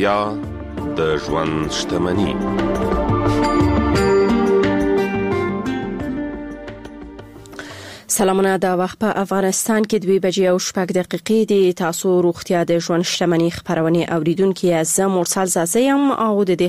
روغتیا د ژوند شتمني. سلامونه، دا وخت په افغانستان کې 2:06 دي. تاسو روغتیا د ژوند شتمني خبرونه اوریدونکو از مرسل زازیم او د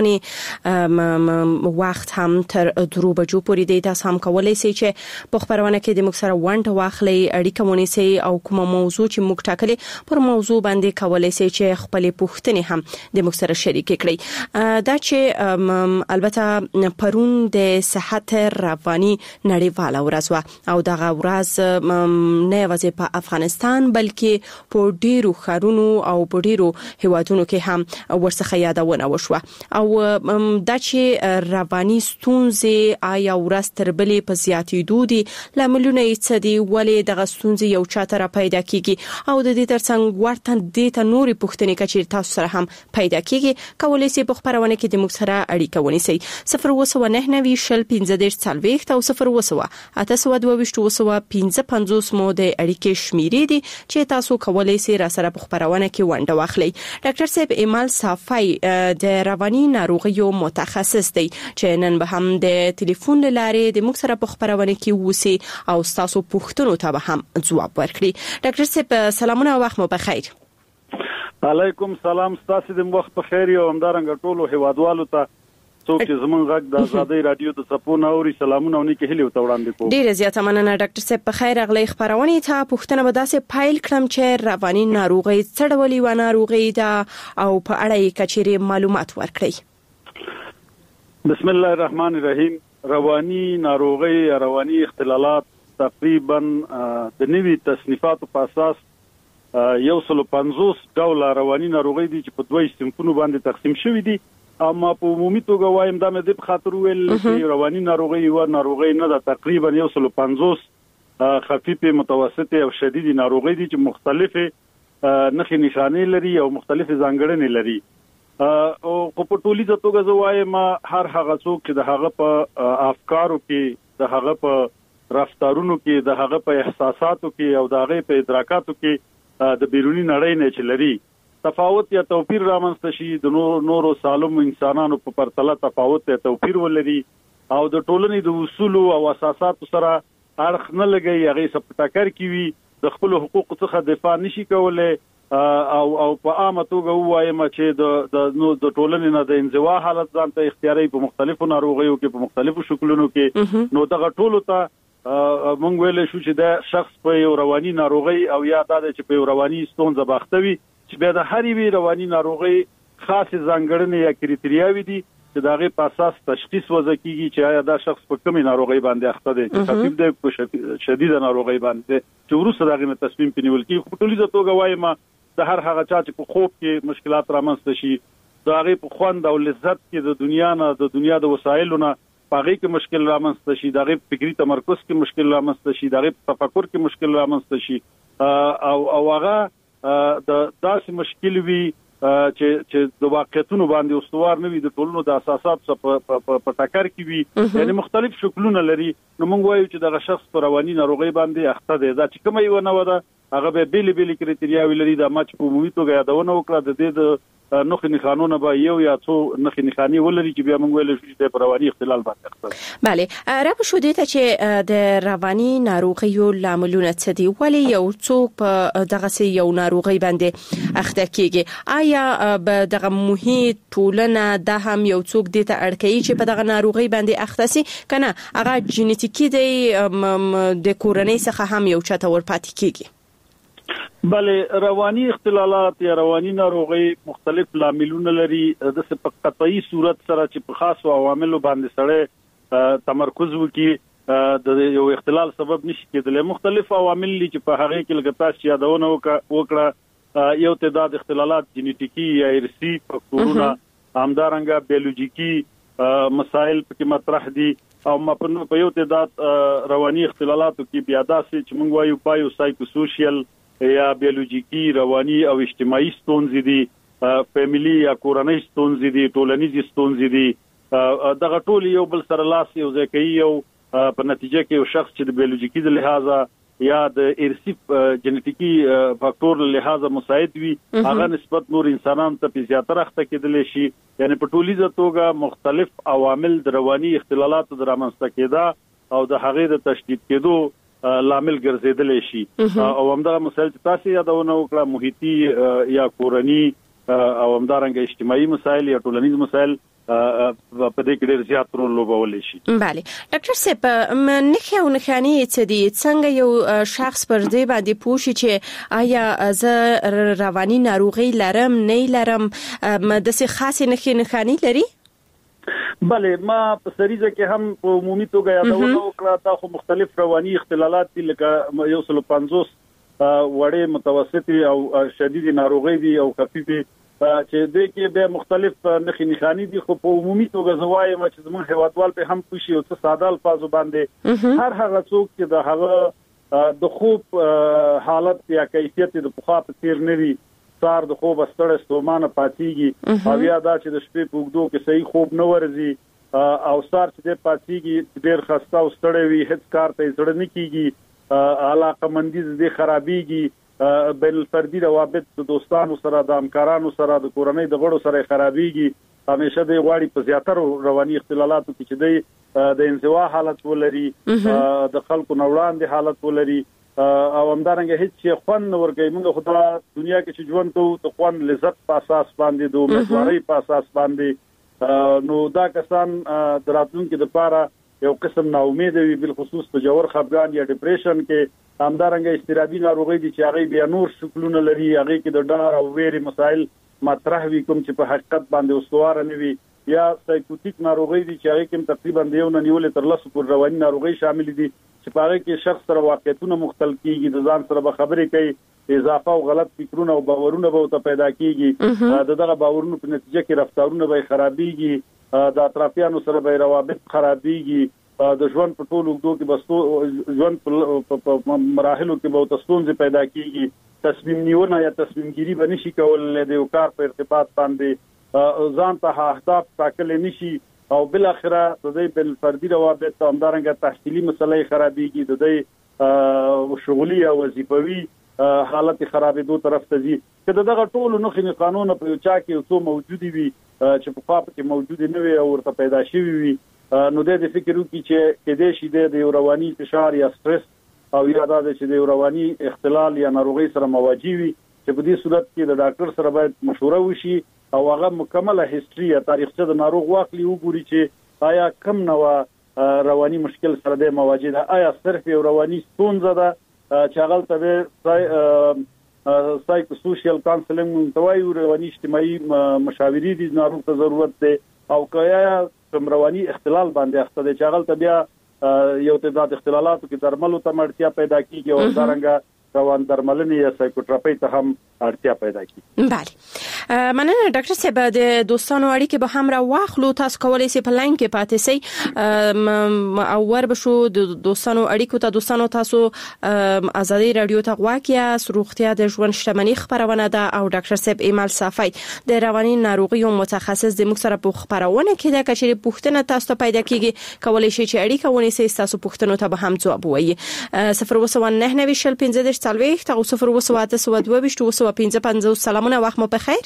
خبرونه وخت هم تر 2 بجو پورې دی. تاسو هم کولای شئ چې په خبرونه کې د موږ سره ونډه واخلئ، اړیکه ونیسئ او کومه موضوع چې موږ ټاکلې پر موضوع باندې کولای شئ چې خپل پوښتنې هم د موږ سره شریک کړئ. دا چې البته پرون د صحت رواني نړیواله ورځ و او دغه ورځ نه یوازې په افغانستان بلکې په ډیرو ښارونو او په ډیرو هیوادونو کې هم ورڅخه یادونه وشوه. او دا چې رواني ستونزې آیا ورځ تر بلې په زیاتېدو دي، لاملونه یې څه دي، ولې دغه ستونزې یو چاته را پیدا کیږي او د دې ترڅنګ ورته د ته نورې پوښتنې کچې تاسو سره هم پیدا کیږي. کولای شئ په خبرونه کې د موږ سره اړیکه ونیسئ. 02990 شل 15 40 او 028 255 مو د اړیکې شمیرې دي چې تاسو کولای شئ را سره په خبرونه کې ونډه واخلئ. ډاکټر صاحب ایمال صافی د رواني ناروغیو متخصص دی چې نن به هم د ټلیفون لارې د موږ سره په خبرونه کې وسی او تاسو پوښتنو ته به هم ځواب ورکړي. ډاکټر صاحب سلامونه او وخت مو بخیر. علیکم سلام، تاسو د وخت په خیر او همدارنګ ټولو هیوادوالو ته څوک چې زمون غږ د آزادۍ رادیو ته سپونه اوري سلامونه ونی کې هلي وړاندې کوم. ډیره زیاته مننه ډاکټر صاحب، په خیر اغلی خبرونه ته پوښتنه به داسې پایل کړم چې رواني ناروغي څه ډول و ناروغي ده او په اړه یې کچېرې معلومات ورکړئ. بسم الله الرحمن الرحیم. رواني ناروغي رواني اختلالات تقریبا د نوي تصنیفاتو په اساس 150 ډول رواني ناروغي دي چې په دوه صنفونو باندې تقسیم شوي دي. اما په عمومي توګه وایم دا مې د خاطر ویل چې رواني ناروغي و ناروغي نه ده، تقریبا 150 خفیفه متوسطه او شدیدي ناروغي دي چې مختلفه نښې نښانې لري او مختلفه ځانګړنې لري. او په ټولیزه توګه زه وایم هر هغه څوک چې د هغه په افکارو کې، د هغه په رفتارونو کې، د هغه په احساساتو کې او د هغه په ادراکاتو کې د بیرونی نړۍ نه چلري تفاوت یا توپیر رامنځته شي، د نورو سالم انسانانو په پرتله تفاوت یا توپیر ولري او د ټولنې د اصول او اساساتو سره اړخ نه لګي، هغه سپټاکر کوي، د خپل حقوقو څخه دفاع نشي کولای او په عامه توګه وایم چې د ټولنې نه د انزوا حالت ځان ته اختیاري په مختلفو ناروغیو کې په مختلفو شکلونو کې. نو دغه ټولو ته مونږ ویل شو چې دا شخص په یو رواني ناروغي او یا دا چې په یو رواني ستونزه باختوي چې بیا د هر یوې رواني ناروغي خاصه ځانګړنې یا کریټریاوي دي چې دغه په اساس تشخیص وځي کیږي چې آیا دا شخص په کومه ناروغي باندې اخته دی، چې خفیف دی په شدیده ناروغي باندې چې وروسته دغه تصمیم پنیول کیږي. په ټولیزه توګه وایم د هر هغه چا چې په خوب کې مشکلات رامنځته شي، د هغه په خوند او لذت کې د دنیا نه د دنیا د وسایلو نه پاغي کې مشکل رامنځته شي، دغه فکری تمرکز کې مشکل رامنځته شي، دغه تفکر کې مشکل رامنځته شي او هغه د داسې مشکل وي چې د واقعیتونو باندې استوار نه وي، د ټولنو د اساسات په ټاکر کې وي، یعنی مختلف شکلونه لري. نو موږ وایو چې دغه شخص په رواني ناروغي باندې اخته دی. دا چې کومه یو نه وده هغه به بیل کریټریاوي لري. دا ماچ په عمومي توګه یادونه وکړه د دې د نخې نښانونه به یو یا څو نښې نښانې ولري چې بیا موږ ویل شو چې په رواني اختلال باندې اخته. بله، را په شو دې ته چې د رواني ناروغیو لاملونه څه دي، ولې یو څوک په دغه یو ناروغي باندې اخته کیږي؟ آیا به دغه محیط ټولنه د هم یو څوک دې ته اړکوي چې په دغه ناروغي باندې اخته سي کنه هغه جینیټیکي دی د کورنۍ څخه هم یو چاته ورپاتې کیږي؟ بله، رواني اختلالات یا رواني ناروغي مختلف لاملونه لري. د په قطعي صورت سره چې په خاصو عواملو باندې سره تمرکز وکړي د یو اختلال سبب نشي کېدلی. مختلف عوامل دي چې په هغه کې لګتاش یادونه وکړه. یو تعداد اختلالات جینیټیکي یا ارثي فاکتورونه، همدارنګه بیولوژیکي مسائل پکې مطرح دي او په یو تعداد رواني اختلالاتو کې بیا داسې چې موږ وایو بایو سایکوسوشل یا بیولوژیکی رواني او اجتماعي ستونزې دي، فیملی یا کورنۍ ستونزې دي، ټولنیزې ستونزې دي. دغه ټول یو بل سره لاس یو ځای کوي او په نتیجه کې یو شخص چې د بیولوژیکی د لحاظه یا د ارثي جنټیکي فاکټور له لحاظه مساعد وي هغه نسبت نور انسانانو ته په زیاتره وخت کېدل شي یعنی په ټولیزه توګه مختلف عوامل د رواني اختلالاتو د رامنځته کېدا او د هغې د تشدید کېدو لامل ګرځیدل شي او همدغه مسایل چې تاسو یادونه وکړه محیطي یا کورنی او همدارنګه اجتماعي مسایل یا ټولنیز مسایل په دې کې ډېر زیات رول لوبولی شي. بله ډاکټر صاحب نښې او نښانې څه دي څنګه یو شخص پر دې باندې پوه شي چې آیا زه رواني ناروغي لرم نه لرم داسې خاصې نښې نښانې لري؟ بله ما په سریزه کې هم په عمومي توګه یادونه وکړه دا خو مختلف رواني اختلالات دي لکه 150 وړې متوسطي او شدید ناروغي دي او خفيفي چې دوی کې به مختلف نښې نښانې دي خو په عمومي توګه زوایم چې زموږ هیوادوال په هم پوښي او څه ساده الفاظو باندې هر هغه څوک چې د هغه د خوب حالت یا کیفیت د پخوا په څیر نه وي سار د خوب ستړی ستومانه پاتېږي او یا دا چې د شپې په اوږدو کې صحیح خوب نه ورځي او سار چې پاتېږي ډېر خسته او ستړی وي هیڅ کار ته زړه نه کیږي علاقه مندي دې خرابېږي بل فردي روابط د دوستانو سره د همکارانو سره د کورنۍ د غړو سره خرابېږي همیشه د غواړي په زیاتره رواني اختلالاتو کې چې د انزوا حالت ولري د خلکو نوړاندې حالت ولري او همدارنګه هیڅ شي خوند ورګي موږ خدای دنیا کې چې ژوند کوو ته خوند لذت په اساس باندې د امیدوارۍ په اساس باندې نو دا کسان دراتونکو د پاره یو قسم نا امید وي بل خصوص په جوړ خپګان یا ډیپریشن کې همدارنګه استرابي ناروغي دي چې هغه بیا نور شکلونه لري هغه کې د ډار او ویري مسائل مطرح وي کوم چې په حقیقت باندې استوار نه وي یا سایکوټیک ناروغي دي چې هغه کې تقریبا دیو نه نیول تر لاسو پر رواني ناروغي شامل دي چې په هغه کې شخص سره واقعیتونه مختلف کیږي د ځان سره به خبرې کوي اضافه او غلط فکرونه او باورونه به ته پیدا کیږي دغه باورونو په نتیجه کې رفتارونه به خرابېږي د اطرافیانو سره به روابط خرابېږي د ژوند په ټولو وګړو کې بس ژوند په مراحلو کې به تاسو پیدا کیږي تصمیم نیونه یا تصمیم ګیری به نشي کولای د یو کار په ارتباط باندې ځان ته اهداف ټاکل نشي او بل اخره د دې بل فردي روابط همدارنګه تحصیلي مسلې خرابېږي د دې شغلي او وظیفوي حالت خرابېدو طرف ته ځي کله دغه ټول نخې قانون په یو چا کې څو موجودي وي چې په خاطر کې موجود نه وي او ورته پیدا شي وي نو د فکر وکړي چې کله شي د رواني فشار یا سټرس او یا د چې د رواني اختلال یا ناروغي سره مواجه وي چې په دې صورت کې د ډاکټر سره باید مشوره وشي او هغه مکمله هیستوري یا تاریخچه د ناروغ واخلي وګوري چې آیا کم نو رواني مشکل سره د مواجه ده آیا صرف یو رواني ستونزه ده چې هغه ته سایکو سوشل کانسلینګ توای رواني اجتماعي مشاوري دي ناروغ ته ضرورت ده او کیا کوم رواني اختلال باندې اخته ده چې هغه ته بیا یو تعداد اختلالاتو کې درملو ته اړتیا پیدا کیږي او دارنګه روان درملنې یا سایکوتراپي ته هم اړتیا پیدا کیږي. بله مننه ډاکټر صاحب د دوستانو اړیکې به هم را واخلو تاسو کولای شئ په لاین کې پاتې شئ او وربشو د دوستانو اړیکو ته دوستانو تاسو ازادي رادیو ته غواکیا روغتیا د ژوند شتمنۍ خبرونه ده او ډاکټر صاحب ایمل صافی د رواني ناروغیو متخصص د موږ سره په خبرونه کې د کچې پوښتنه تاسو ته پیدا کیږي کولای شئ چې اړیکه ونیسئ تاسو پوښتنو ته به هم ځواب وایي 01990 40 او 01822 سلامونه وخت مو بخیر.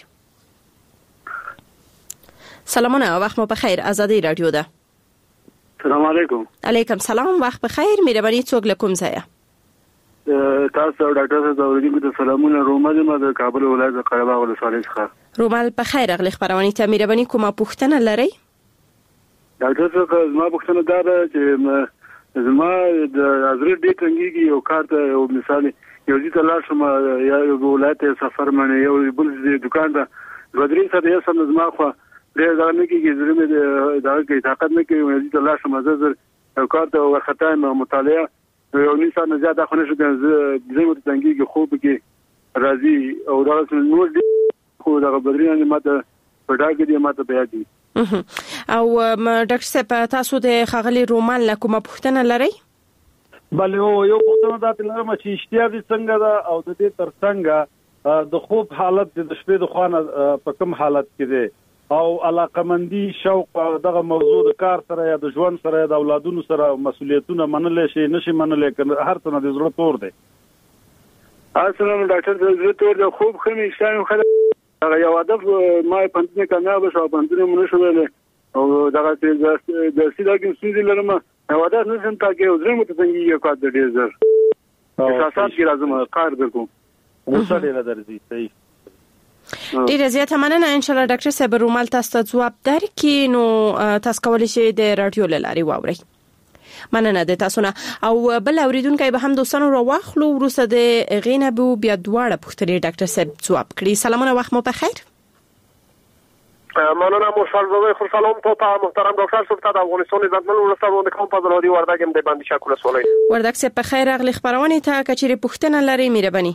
سلامونه وخت مو بخیر ازادي رادیو ده. السلام علیکم. علیکم سلام وخت بخیر مهرباني څوک لکم ځای تاسو ډاکټر صاحب ورته سلامونه رومال ما د کابل ولایت قره باغ ولسوالۍ څخه رومال بخیر اغلی خبرونه ته مهرباني کومه پوښتنه لري ډاکټر صاحب ما پوښتنه ده چې زما د حضرت دې څنګه یو کارت او مثال یو ځل لا شم یا یو ولایت سفر منه یو بل دکان ته غدري سره یې سم زما خو ډېر ځان نه کیږي زړه دا کې طاقت نه کوي یو ځل لا شم زر یو کارت ورخته مطالعه یو نشه نه زیاته خو نشو زموږ څنګه خوب کې راځي او دا نور خو دا بدرین ماته په ډاګه دي ماته بیا دي او ډاکټر صاحب تاسو د خغلی رومان له کومه پوښتنه لرئ؟ بله یو پوښتنه دا لرم چې اشتیا دي څنګه ده او د دې ترڅنګ د خوب حالت د شپې د خوانه په کوم حالت کې ده او علاقمندي شوق دغه موضوع د کار سره یا د ژوند سره د اولادونو سره مسؤلیتونه منل شي نشي منل کنه هر څه د ضرورت تور دی. السلام ډاکټر د ضرورت تور د خوب خمي شایم خلک هغه یو هدف ما پنځه کامیاب شو پنځه مونږ شو او دغه د سیداګین سوزي لرم او دا نه څنګه تاګه وزره مت څنګه یو کار د ډیر زر اساسات کې لازم کار وکړو وسه ډیر درځي صحیح ډیر زیاته مننه ان شاء الله ډاکټر صاحب رومال تاسو ته ځواب درکې نو تاسو کولی شئ د رادیو لاري واورئ. مننه د تاسو نه او بل اوریدونکو به هم دوستانو راوخلو ورسره د غینه بو بیا دواړه پوښتنې ډاکټر صاحب ځواب کړي. سلامونه وخت مو په خیر. مننه مشالزوی خو سلام تو محترم ډاکټر صاحب ته د افغانستان عزتمن ولسمشر کوم په رادیو وردګم د باندې شکر سوالای وردګ صاحب په خیر اغلی خبرونه ته کچري پوښتنه لري مهرباني.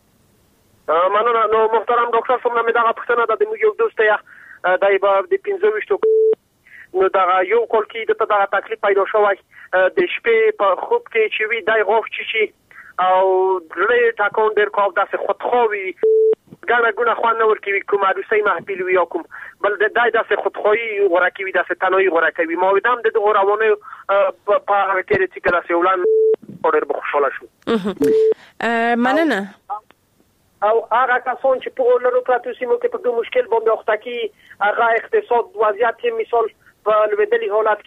مننه نو محترم ډاکټر صاحب مې دا پوښتنه د موږ یو دوست یا دای په د 15 نو دا یو کول کې د تا تکلیف پیدا شوی د شپې په خوب کې چې وی دای غوښ چی او درې ټاکون ډیر کوم داسې خودخوي ګانا ګونه خو نه ورکی کوم عروسي محفل وی کوم بل د دای داسې خودخوي ورکی وی داسې تنوي ورکی وی ما ودم د غوراونه په هغه کې چې کله سیولان اورر بخښول شو. مننه او هغه کسان چې په لورو پراتوسیمو کې په دوه مشکل باندې وخت کې هغه اقتصاد وضعیت مثال په لویدلی حالت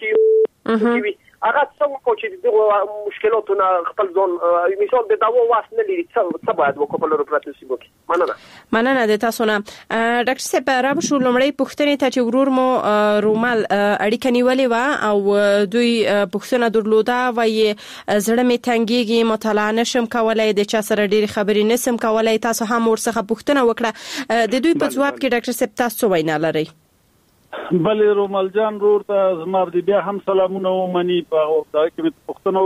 کې هغه څنګه چې د مشکلاتونو خپل ځون مثال د داوا واسه نه لري څه باید وکړو په لورو پراتوسیمو کې. مننه د تاسو نه ډاکټر صاحب را بشو لمړی پوښتنه ته چې ورور مو رومال اړیکه نیولې و او دوی پوښتنه درلوده وای زړه می تنګيږي مطالعه نشم کولای د چا سره ډېری خبرې نسم کولای تاسو هم ورڅخه پوښتنه وکړه د دوی په جواب کې ډاکټر صاحب تاسو وینا لري. بلې رومال جان رور ته زما د بیا هم سلامونه ومني په دا کې پوښتنه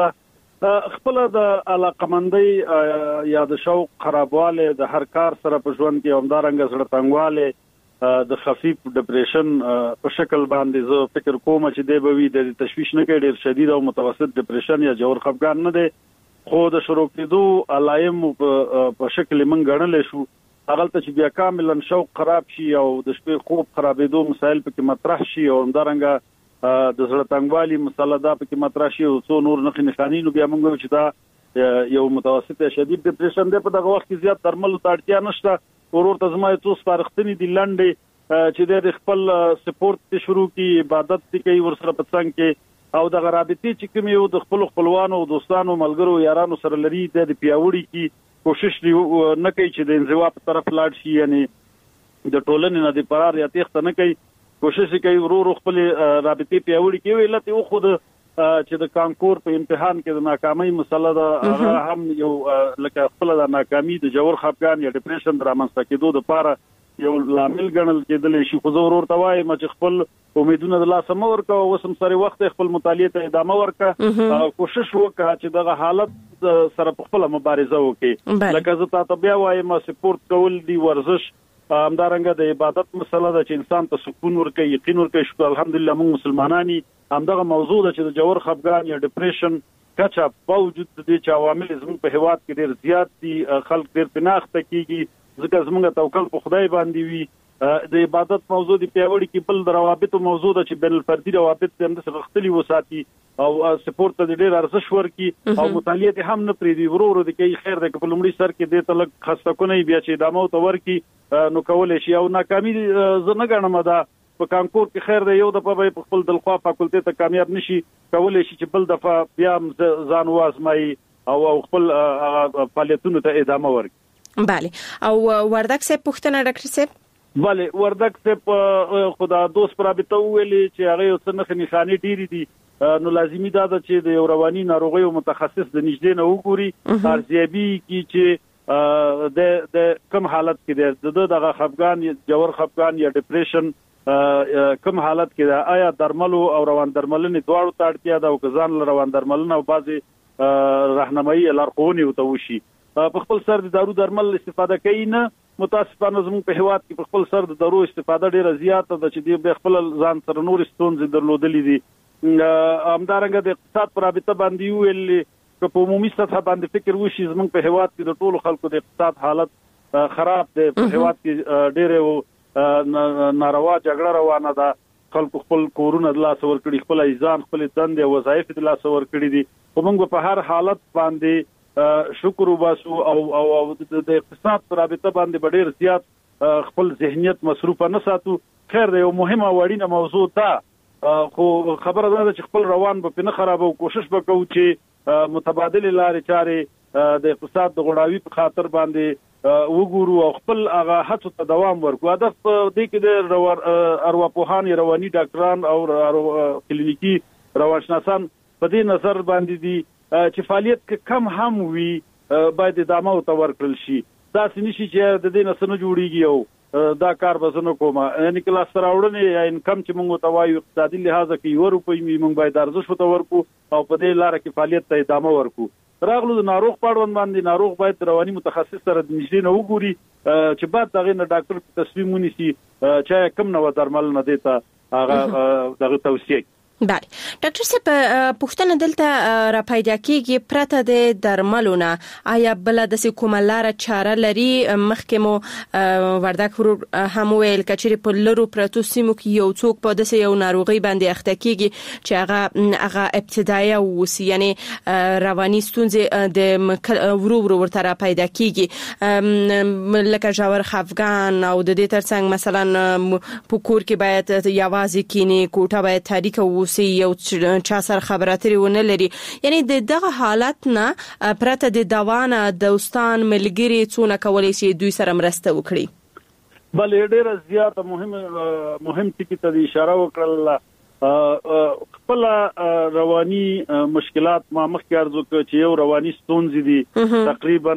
وکړل خپل د علاقمندۍ یا د شوق خرابواله د هر کار سره په ژوند کې همدارنګ سره تنګواله د خفیف ډیپریشن په شکل باندې زه فکر کوم چې د بوي د تشویش نه کې ډیر شدید او متوسط ډیپریشن یا جوړ خفګان نه دی خو د شروع کېدو علائم په شکل من غنل شو هغه ته چې بیا کاملا شوق خراب شي او د شپې خوب خرابېدو مسایل پکې مطرح شي او همدارنګ د زړه تنګوالي مسله دا پکې مطرح شي او څو نور نښې نو بیا موږ چې دا یو متوسط شدید ډیپریشن دی په دغه وخت کې زیات درمل ته اړتیا نشته ورور ته زما څو سپارښتنې دي لنډې چې د خپل سپورت شروع کی عبادت کوي ورسره په څنګه کې او د رابطې چې کوم یو د خپل خپلوانو دوستانو ملګرو یارانو سره لري د پیاوړي کی کوشش نه کوي چې د انزوا په طرف لاړ شي یعنی د ټولنې نه د فرار یا تخت نه کوي کوشش کوي ورور خپل رابطې پیاوړي کوي لته خو د چې د کانکور په امتحان کې د ناکامۍ مسله ده هم یو لکه خپل د ناکامۍ د جوړ خپګان یا ډیپریشن درامنځته کېدو لپاره یو لامل ګڼل کېدل شي خو ضرور توای چې خپل امیدونه د لاسه مور کا او سم سره وخت خپل مطالعه ته ادامه ورکا کوشش وکړه چې دغه حالت سره خپل مبارزه وکړي لکه زه تاسو بیا وایم سپورت کول دی ورزش همدارنګه د عبادت مسله ده چې انسان ته سکون ورکړي یقین ورکړي شکر الحمدلله موږ مسلمانانی همدغه موضوع ده چې د جوړ خپګان یا ډیپریشن کچا باوجود د دې عوامل زموږ په هواد کې ډیر زیات دي خلک ډیر پناخته کیږي ځکه زموږ توکل په خدای باندې وي د عبادت موضوع دی پیوړی کې بل روابط موضوع ده چې بین الفردي روابط هم د سختلي وساتي او سپورت ته ډیر ارزښ ورکي او مطالعه هم نه پریدي ورور د کې خیر د په لومړي سر کې د تلک خسته کونی بیا چې ادامه او تورکی نو کولای شي او ناکامي زنه غنم ده په کانکور کې خیر دی یو د په خپل دلخوا فاکولټي ته کامیاب نشي کولای شي چې بل دفعه بیا ځان وازمای او خپل فعالیتونو ته ادامه ورکړي. بله او وردګ صاحب پوښتنه ډاکټر صاحب بله وردګ صاحب خدا دوست رابطه ویلي چې هغه یو څه نښانې ډېری دي نو لازمي ده چې د رواني ناروغیو متخصص د نږدې نه وګوري ارزیابي کی چې د کوم حالت کې ده دغه خفګان جوړ خفګان یا ډیپریشن کوم حالت کې ده آیا درملو او روان درملنې دواړو ته اړتیا ده او ځان روان درملنه او بعضي راهنمایي لارښوونې وته وشي په خپل سر د دارو درمل استفاده کوي نه متاسفانه زموږ په هواد کې په خپل سر د دارو استفاده ډیره زیاته ده چې د خپل ځان سره نور ستونزې درلودلې دي همدارنګه د اقتصاد پر رابطه باندې ویل چې په عمومي سطح باندې فکر وشي زموږ په هواد کې د ټولو خلکو د اقتصاد حالت خراب دی په هواد کې ډیره ناروا جګړه روانه ده، خلکو خپل کورونه د لاس ور کړی، خپل ایزان خپل دندې او وظایف د لاس ور کړی دي. موږ په هر حالت باندې شکر وباسو او د اقتصاد پر رابطه باندې ډېر زیات خپل ذهنیت مصروف نه ساتو. خیر دی، یو مهمه وړینه موضوع ده، خو خبره ده چې خپل روان به نه خرابو، کوشش وکړو چې متبادل لارې چارې د اقتصاد د غړاوي په خاطر باندې وګورو او خپل هغه هڅو ته دوام ورکړو. هدف دې کې د ارواپوهان، رواني ډاکټران او کلینیکي روانشناسان په دې نظر باندې دي چې فعالیت کم هم وي باید ادامه ورکړل شي. داسې نشي چې د دې نه جوړیږي او دا کار به زنه کومه، یعنی کله سراوړنه یا انکم چې موږ ته وایو اقتصادي لحاظ کې یو روپۍ موږ باید ارزښت ورته ورکو او په دې لار کې فعالیت ته ادامه ورکو. راغلو د ناروغ پاړوند باندې ناروغ باید رواني متخصص سره د نږدې نه وګوري چې بعد دغه نه ډاکټر تصمیم ونیسي چې کوم نو درمل نه دیتا هغه دغه توصیه. بله ډاکټر صاحب، پوښتنه دلته را پیدا کیږي پرته د درملونه آیا بل د کومه لار چاره لري؟ مخکې مو وردک ورور هم ویل کچېرې په لرو پرتو سیمو کې یو څوک په داسې یو ناروغي باندې اخته کیږي چې هغه ابتدایي وسی، یعنی رواني ستونزې د ورور ورته را پیدا کیږي، لکه ژور خفګان او د دې ترڅنګ مثلا په کور کې باید یوازې کینی، کوټه باید تاریکه یو چا سره خبرې اترې ونه لري. یعنی د دغه حالت نه پرته د دوانه دوستان ملګری څونه کولی شي دوی سره مرسته وکړي؟ بلې ډېره زیاته مهم ټکي ته اشاره وکړل. خپل رواني مشکلات ما مخکې عرض وکړ چې یو رواني ستونزې دي، تقریبا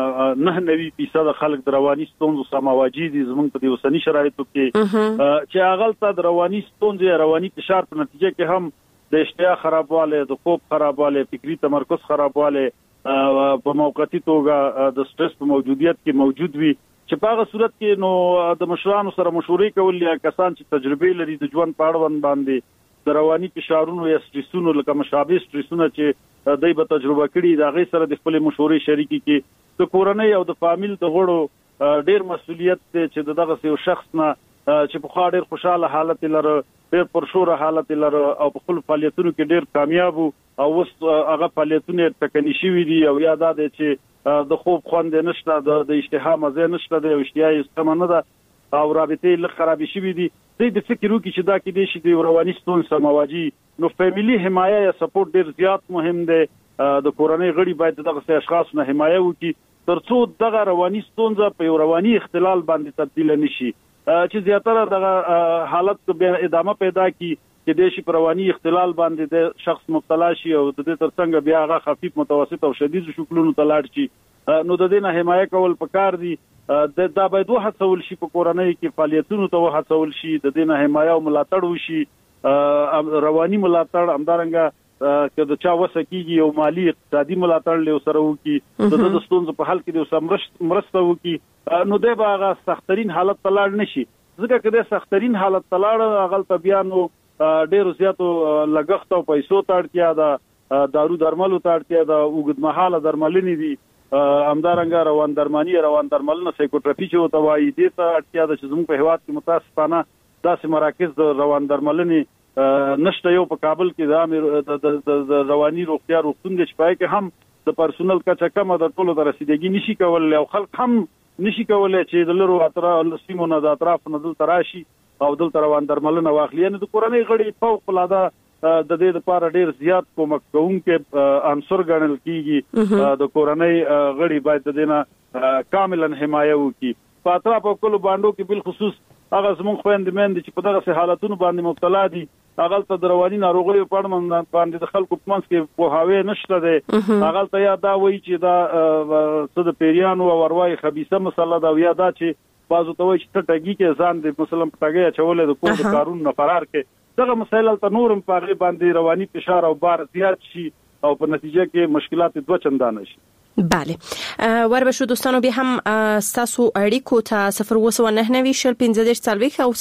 99% خلک د رواني ستونزو سره مواجه دي زموږ په اوسنی شرایطو کې، چې هغه ته د رواني ستونزې، رواني فشار په نتیجه کې هم د اشتها خرابواله، د خوب خرابواله، فکری تمرکز خرابواله په موقتی توګه د سټرس په موجودیت کې موجود وي، چې په هغه صورت کې نو د مشرانو سره مشورې کول یا کسان چې تجربه لري د ژوند په اړوند باندې د رواني فشارونو یا سټرسونو لکه مشابه سټرسونه چې دای په تجربه کړي دا غي سره د خپل مشورې شریکي کې د کورنۍ او د فامیل د غړو ډېر مسؤلیت چې دغه یو شخص نه چې په خاطر خوشاله حالت لره، ډېر پرشور حالت لره او په خپل فعالیتونو کې ډېر کامیاب او اوس هغه فعالیتونه ټکني شوي دي او یا دا چې د خوب خوند نشته، د اشتها مزه نشته، د اشتها استمه نه ده او رابطه لږ خراب شي دي. د فکر وکړي چې دا کې د شي د رواني ستونزې سره مواجه، نو فیملی حمایه یا سپورټ ډېر زیات مهم دی. د کورنۍ غړي باید دغه اشخاص نه حمایه وکړي ترڅو دغه رواني ستونزه په یو رواني اختلال باندې تبدیل نشي، چې زیاتره دغه حالت به ادامه پیدا کی چې د شي پر رواني اختلال باندې د شخص مبتلا شي او د دې ترڅنګ بیا هغه خفیف، متوسط او شدید شکلونو ته لاړ شي. نو د دې نه حمایه کول پکار دي. دا باید وهڅول شي په کورنۍ کې فعالیتونو ته وهڅول شي، د دې نه حمایه او ملاتړ وشي، رواني ملاتړ همدارنګه که د چا وسه کیږي او مالی اقتصادي ملاتړ له سره وکي، د ستونزو په حل کې د مرسته وکي، نو د هغه سخترین حالت ته لاړ نشي. ځکه چې د سخترین حالت ته لاړ هغه ته بیا نو ډېر زیاتو لګښت او پیسو ته اړتیا ده، دارو درملو ته اړتیا ده، اوږدمهاله درملنې دي، همدارنګه روان درملنه سایکوتراپي چې وته وایي دې ته اړتیا ده چې زموږ په هیواد کې متاسفانه داسې مراکز د روان درملنې نشته. یو په کابل کې د رواني روغتیا روغتون دی چې پای کې هم د پرسونل کچه کمه د ټولو ته رسیدګي نشي کولای او خلک هم نشي کولای چې د لرو اطراف سیمو نه د اطراف نه دلته راشي او دلته روان درملنه واخلي. یعنې د کورنۍ غړي فوق العاده د دې لپاره ډېر زیات کومک کوونکي عنصر ګڼل کیږي. د کورنۍ غړي باید د دې نه کاملا حمایه وکړي. په اطراف او کلو باندې کې بل خصوص هغه زموږ خويندې چې په دغه حالتونو باندې مبتلا دي، هغه ته د رواني ناروغیو په اړه باندې د خلکو په منځ کې پوهاوی نشته دی. هغه ته یا دا وایي چې دا څه د پیریانو او ارواحي خبيثه مسله ده، یا دا چې بازو ته وایي چې ټټګي کې ځان د مثلا پټګي چولې د کوم کارون نه فرار کې. دغه مسایل ته نورم په باندې رواني فشار او بار زیات شي او په نتیجه کې مشکلات دوه چندانه شي. بله وربشو دوستانو به هم ستاسو اړیکو ته 029901540 او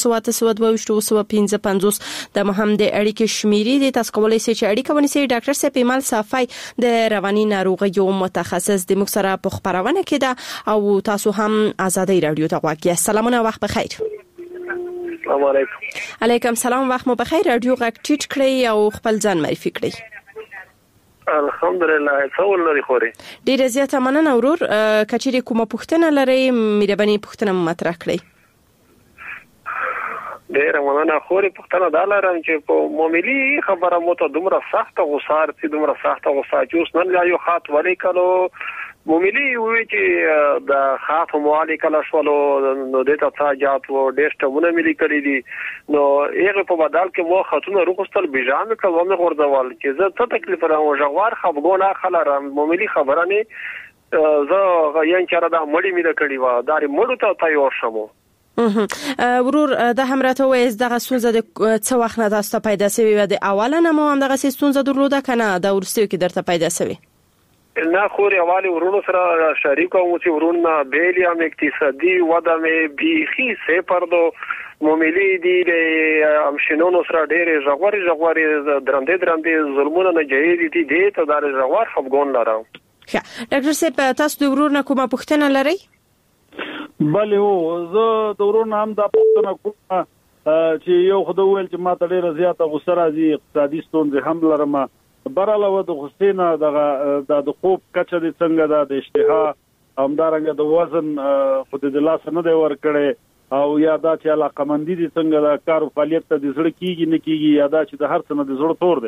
0292225 د مهم د اړیکې شمیرې دي. تاسو کولای شئ چې اړیکه ونیسئ. ډاکټر صاحب ایمل صافی د رواني ناروغیو متخصص د موږ سره په خبرونه کې ده او تاسو هم آزادۍ رادیو ته غواړئ. سلامونه، وخت بخیر. السلام علیکم. علیکم سلام، وخت مو بخیر. رادیو غږ ټیټ کړئ او خپل ځان معرفي کړئ. الحمدلله څول لري خوري. ډیر زیاته مننه ورور. کچېری کومه پوښتنه لرئ مهرباني پوښتنه مطرح کړئ. ډیر مننه خوري. پوښتنه دا لرم چې په معاملي خبره مو ته دومره سخته غوسار چې دومره سخته غوسه چې اوس نن یو خاط ولې کلو معاملي وی چې د خاط موالي کله شولو نو د تا جات و ډیر ټمونه ملي کړی دي نو هغه په بدل کې مو خاتون روغستل بيجام کله مې غوړدوال چې زه ته تکلیف راو ژغوار خبرونه خلرم معاملي خبره نه زه یان چر دا مړی مې کړی و دا مړو ته تایو شمو. ورور د همراته وایز دغه سونزه د څو وخت نه تاسو پیدا شوی و د اوله نه مو هم دغه سونزه درلوده کنه د ورستیو کې درته پیدا شوی؟ نه خوري اوالي ورونو سره شریک او چې ورونه بیلیا م اقتصادي وده مې بيخي سه پردو معاملې دي د امشنونو سره ډېر ژغوري درندې ظلمونه نه جایز دي ته د ژغور خپګون لرم. ډاکټر صاحب تاسو د ورور نه کومه پوښتنه لرئ؟ بله زه د ورور نه هم دا پوښتنه کوم چې یو خدای ویل چې ما ته ډیره زیاته غوسه راځي اقتصادي ستونزې هم لرم براله د غوسې نه د خوب کچه د څنګه د اشتها همدارنګه د وزن خود د لاس نه دی ور کړي او یا دا چې علاقمندي دي څنګه د کار فعالیت ته د زړه کیږي نه کیږي یا دا چې د هر څه نه د زړه تور دی.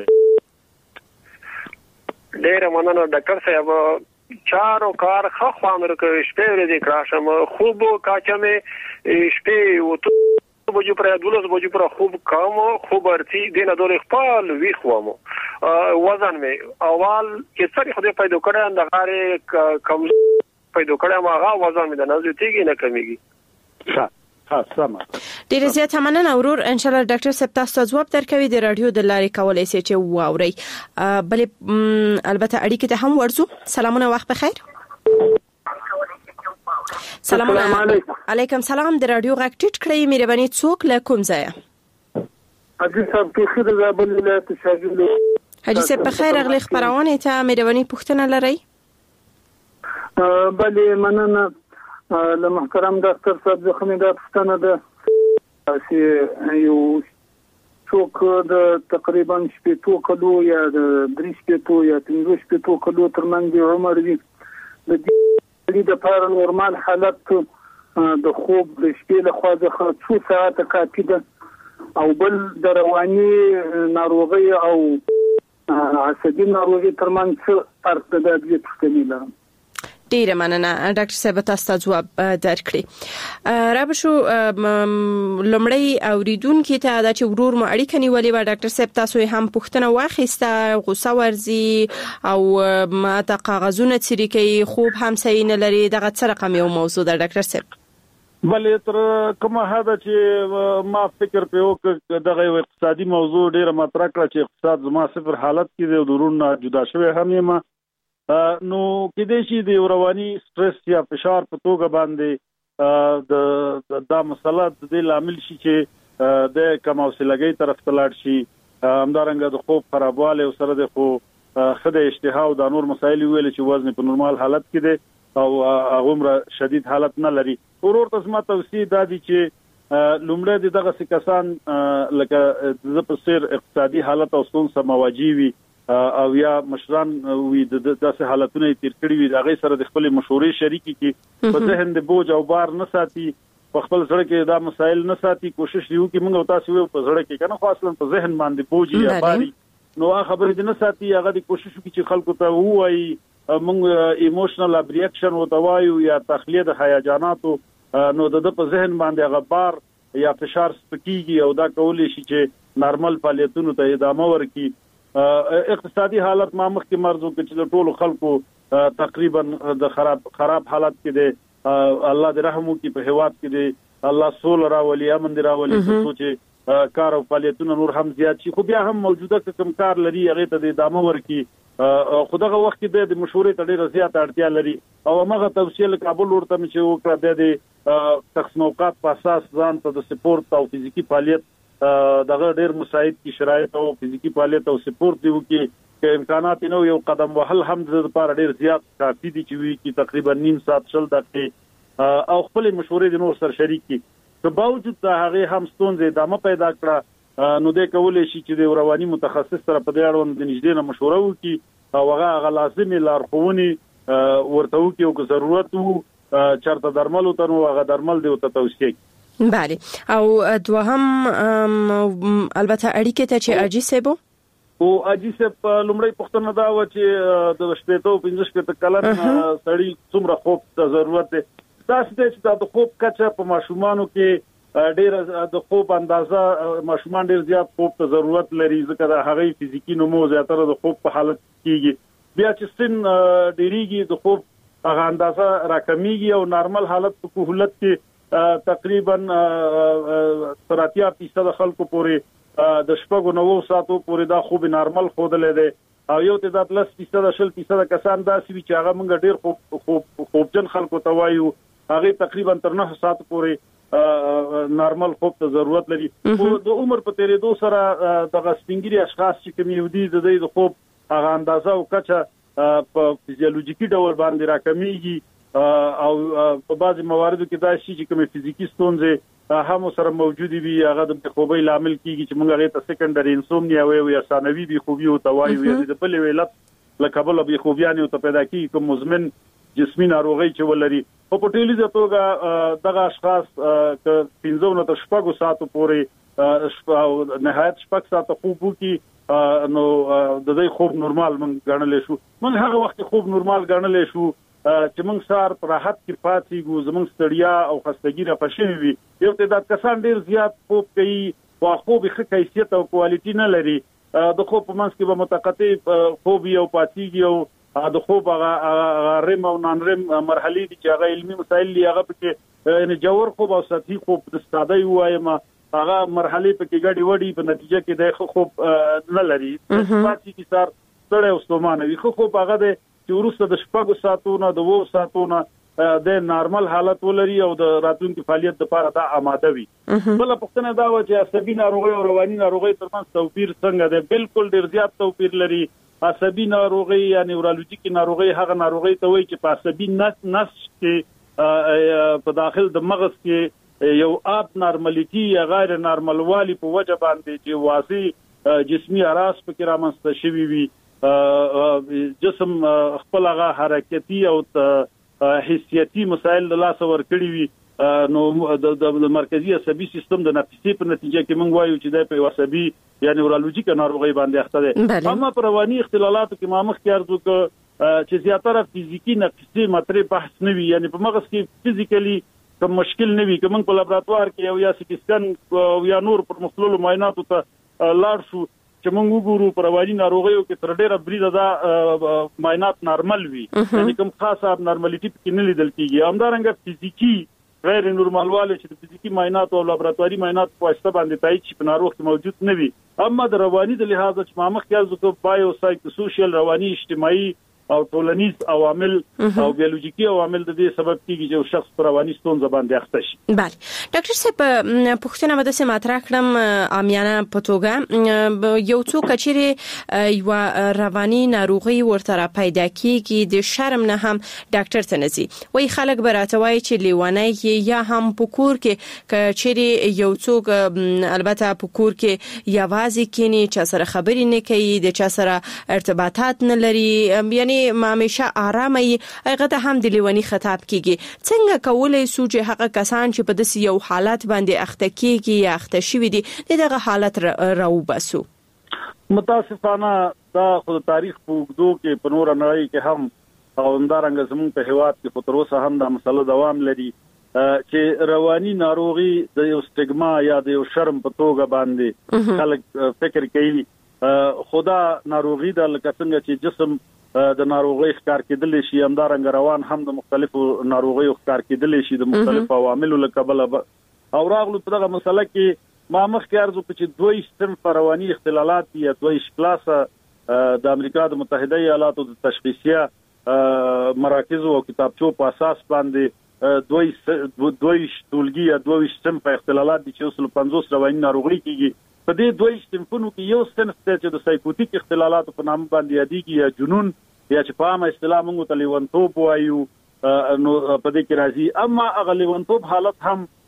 ډیره مننه ډاکټر صاحب. چارو کار خو خامر کوي شپه ورځې کراشم خوب کاچمه شپه او بجو پر دولس بجو پر خوب کامو خوب ارتي دینه دورې خپل وی خوامو وزن مې اول چې څری خو دې پیدا کړه اندغاره کم پیدا کړه ما وزن مې د نزدیکی نه کمیږي. سم. ډیر زیات مننه ورور. ان شاء الله ډاکټر صاحب تاسو ځواب درکوي د رادیو د لارې کولای شي چې واوري. بلې البته اړیکې ته هم ورزو. سلامونه وخت بخیر. سلامونه علیکم سلام. د رادیو غږ ټیټ کړئ مهرباني څوک له کوم ځای؟ حاجی صاحب په خیر د زابل ولایت شاګرد. حاجی صاحب په خیر اغلی خبرونه ته مهرباني پوښتنه لرئ؟ بلې مننه له محترم ډاکټر صاحب زخمي دا پوښتنه ده چې یو څوک د تقریبا 8 کلو یا د 3 یا 5 کلو ترمنځ عمر وي د دې لپاره نورمال حالت د خوب د شپې له خوا څخه 2 ساعت کافي ده او بل د رواني ناروغي او عصبي ناروغي ترمنځ فرق ده. د دې پوښتنې لرم. ډیره مننه ډاکټر صاحب تاسو ځواب درکړي. رابشو لمړی اوریدونکو ته دا چې ورور مو اړیکه نیولې و ډاکټر صاحب تاسو هم پوښتنه واخیسته غوسه ورزي او ما ته کاغذونه چریکي خوب هم صحیح نه لري دغه څه رقم یو موضوع ده ډاکټر صاحب؟ بلې تر کومه حد چې ما فکر په وکړ دغه اقتصادي موضوع ډیره مطرح کړه چې اقتصاد زما صفر حالت کې دی او درونه جدا شوی هم یم نو کېدې شي د رواني سټرس یا فشار په توګه باندې دا مسله د دې لامل شي چې د کم حوصلګۍ طرف ته لاړ شي همدارنګه د خوب خرابواله او سره د خو خدای اشتها او د نور مسایل ویل چې وزن په نورمال حالت کې دی او عمر شدید حالت نه لري. ورور تاسو ما توصیه دادی چې لومړی دغه کسان لکه د پسیر اقتصادي حالت او ستونزې مواجه وي او یا مشران وي د داسې حالتونو تیر کړی وي هغه سره د خپل مشورې شریکي کې په ذهن د بوج او بار نه ساتي په خپل سره کې دا مسایل نه ساتي کوشش دیو کې موږ تاسو یو په سره کې کنه خو اصلا په ذهن باندې بوج یا باري نو خبرې دې نه ساتي هغه د کوشش وکړي چې خلکو ته وایي موږ ایموشنل ابریکشن وتوایو یا تخلیه د هیجاناتو نو د په ذهن باندې هغه بار یا فشار سپکیږي او دا کولی شي چې نارمل فعالیتونو ته ادامه ورکړي. اقتصادي حالت ما مخکې مرزو کې چې د ټولو خلکو تقریبا د خراب حالت کې دی الله دې رحم وکړي په هیواد کې دی الله سول راولي امن دې راولي چې کار او فعالیتونه نور هم زیات شي خو بیا هم موجوده کوم کار لري هغه ته د ادامه ورکړي خدغه وخت کې د مشورې ته ډیره زیات اړتیا لري او هغه توصیه کابل ورته چې وکړه د تخصصات په اساس ځان ته د سپورت او فزیکی فعالیت دغه ډیر مساعد کی شرایط او فزیکی فعالیت او سپورت دیو کې امکانات نو یو قدم وهل هم د لپاره ډیر زیات کافي دي چې وی کی تقریبا نیم ساعت شل دقیقې او خپل مشورې د نور سره شریک کی که باوجود د هغه هم ستونزې د پیدا کړه نو د کولې شي چې د رواني متخصص سره په دې اړوند د نږدې نه مشوره وکړي او هغه لازمي لارښوونې ورته وکړي او که ضرورت وو چرته درمل ته نو هغه درمل دی ته توصیه. بله او دوهم البته اړیکه ته چې اجیسبو او اجیسب لومړی پښتنه دا و چې د شپېتو 15 کلن سړی څومره خوب ته ضرورت دی تاسو چې د خوب کچه په ماشومانو کې ډېر د خوب اندازه ماشومان ډېر زیات خوب ته ضرورت لري ځکه د هغه فزیکی نمو زیاتره د خوب په حالت کېږي بیا چې سن ډېریږي د خوب هغه اندازه راکمیږي او نارمل حالت په کهولت کې تقریبا 30% خلکو پورې د شپږو 9 ساعتو پورې دا خوب نارمل خودلې ده او یو تعداد 10% کسان داسې وي چې هغه موږ ډېر خوبجن خلکو ته وایو هغه تقریبا تر 9 ساعت پورې نارمل خوب ته ضرورت لري او د عمر په تیریدو سره د غسپینګری اشخاص چې کوم یو دي د خوب هغه اندازه او کچه په فزیولوژیکي ډول باندې راکمیږي او په بعضي مواردو کې دا شي چې کوم فزیکی ستونزې هم سره موجود وي هغه د خوبۍ لامل کیږي چې موږ هغه ته سکندري انسومنیا او ثانوي بي خوبي او توایو یا د بل ویلت لکبل بي خوبيان او ته پیدا کیږي کوم مزمن جسمي ناروغي چې ولري په پټیلیزه توګه دغه اشخاص ک 15 نه تر 6 ساعتو پورې نهایت 6 ساعت خوب وکي نو د دې خوب نورمال موږ غنلې شو موږ هغه وخت خوب نورمال غنلې شو چې موږ سار پر راحت کې پاتې ګو زموږ ستړیا او خستګي را پښې وي یو تعداد کسان ډیر زیات خوب کوي او خوب ښه کیفیت او کوالټي نه لري د خوب په منځ کې به متقطع خوب یو پاتېږي او د خوب هغه رم او نان رم مرحلې دي چې هغه علمي مسایل دي هغه پکې یعنی جوور خوب او سطحي خوب د ساده وایم هغه مرحلې پکې ګډي وډي په نتیجه کې د خوب نه لري پاتې کی سار ستړی او ستومانه وي خوب هغه د چې ورسته د 6 ساعتونو د 2 ساعتونو د نارمل حالت ولري او د راتلونکي فعالیت لپاره دا آماده وي بل پښتنه دا و چې عصبي ناروغي او رواني ناروغي ترمنځ توپیر څنګه دی بالکل ډیر زیات توپیر لري عصبي ناروغي یا نیورولوژیکي ناروغي هغه ناروغي ته وایي چې په عصبي نس کې په داخل د مغز کې یو اب نارماليتي یا غیر نارملوالي په وجه باندې چې واضح جسمي اراس په رامنځته شوي وي جسم خپل هغه حرکتي او حسيتي مسائل د لاس ور کړی وي نو د مرکزي عصبي سیستم د نفسي په نتیجه کې موږ وایو چې د عصبي یا نیورولوژیک ناروغي باندې اخته ده اما پر رواني اختلالاتو کې مامخ کې ارزو چې زیاتره فزیکی نفسي مطرح بحث نه وي یعنی په مغز کې فزیکلی کوم مشکل نه وي کوم په لابراتوار کې او یا سټي سکن او یا نور پر مختلفو معایناتو ته لاړ شو چې موږ وګورو پر رواني ناروغیو کې تر ډیره بریده دا معاینات نارمل وي یعنی کوم خاصه نارمالټي کې نه لیدل کیږي همدارنګه فزیکی غیر نورمالواله چې د فزیکی معاینات او لابراتواري معاینات په واسطه باندې تایید شي په ناروغ کې موجود نه وي اما د رواني د لحاظ چې مامخ کې ځکه بایو سایکو سوشل رواني اجتماعي او ټولنیز عوامل او بیولوژیکي عوامل د دې سبب کیږي چې شخص پر رواني ستونزه باندې اخته شي. بله ډاکټر صاحب پوښتنه مده سم مطرح کړم عامیانه په توګه یو څوک چې یو رواني ناروغي ورته پیدا کیږي د شرم نه هم ډاکټر ته نزي وای خلک براتوي چې لیوانه یا هم پکور کې چې یو څوک البته پکور کې یوازې کینی چې سره خبرې نه کوي د چا سره ارتباطات نه لري یعنی ما همیشه آرامه هغه ته هم د لیونی خطاب کیږي څنګه کولای سو چې هغه کسان چې په داسې یو حالت باندې اخته کیږي یا اخته شوی دي دغه حالت راوباسو متاسفانه دا خو تاریخ په وګړو کې په نور نړۍ کې هم او همدارنګه زموږ په هیواد کې په تر اوسه هم دا مسله دوام لري چې رواني ناروغي د یو سټیګما یا د یو شرم په توګه باندې خلک فکر کوي خدا ناروغي د لکه څنګه چې جسم د ناروغي ښکار کېدل شي همدارنګه روان هم د مختلفو ناروغیو ښکار کېدل شي د مختلفو عواملو له کبله او راغلو په دغه مسله کې ما مخکې ارزو چې دوی صنف رواني اختلالات یا دوی کلاسه د امریکا د متحده ایالاتو د تشخیصیه مراکز او کتابچو په اساس باندې دوی ټولګي یا دوی صنف اختلالات دي چې 50 رواني ناروغي کېږي په دې دوی صنفونو کې یو صنف چې د سایکوټیک اختلالات په نام باندې یادېږي یا جنون یا چې په عامه اصطلاح موږ ته لیونتوب وایو نو په دې کې راځي اما هغه لیونتوب حالت هم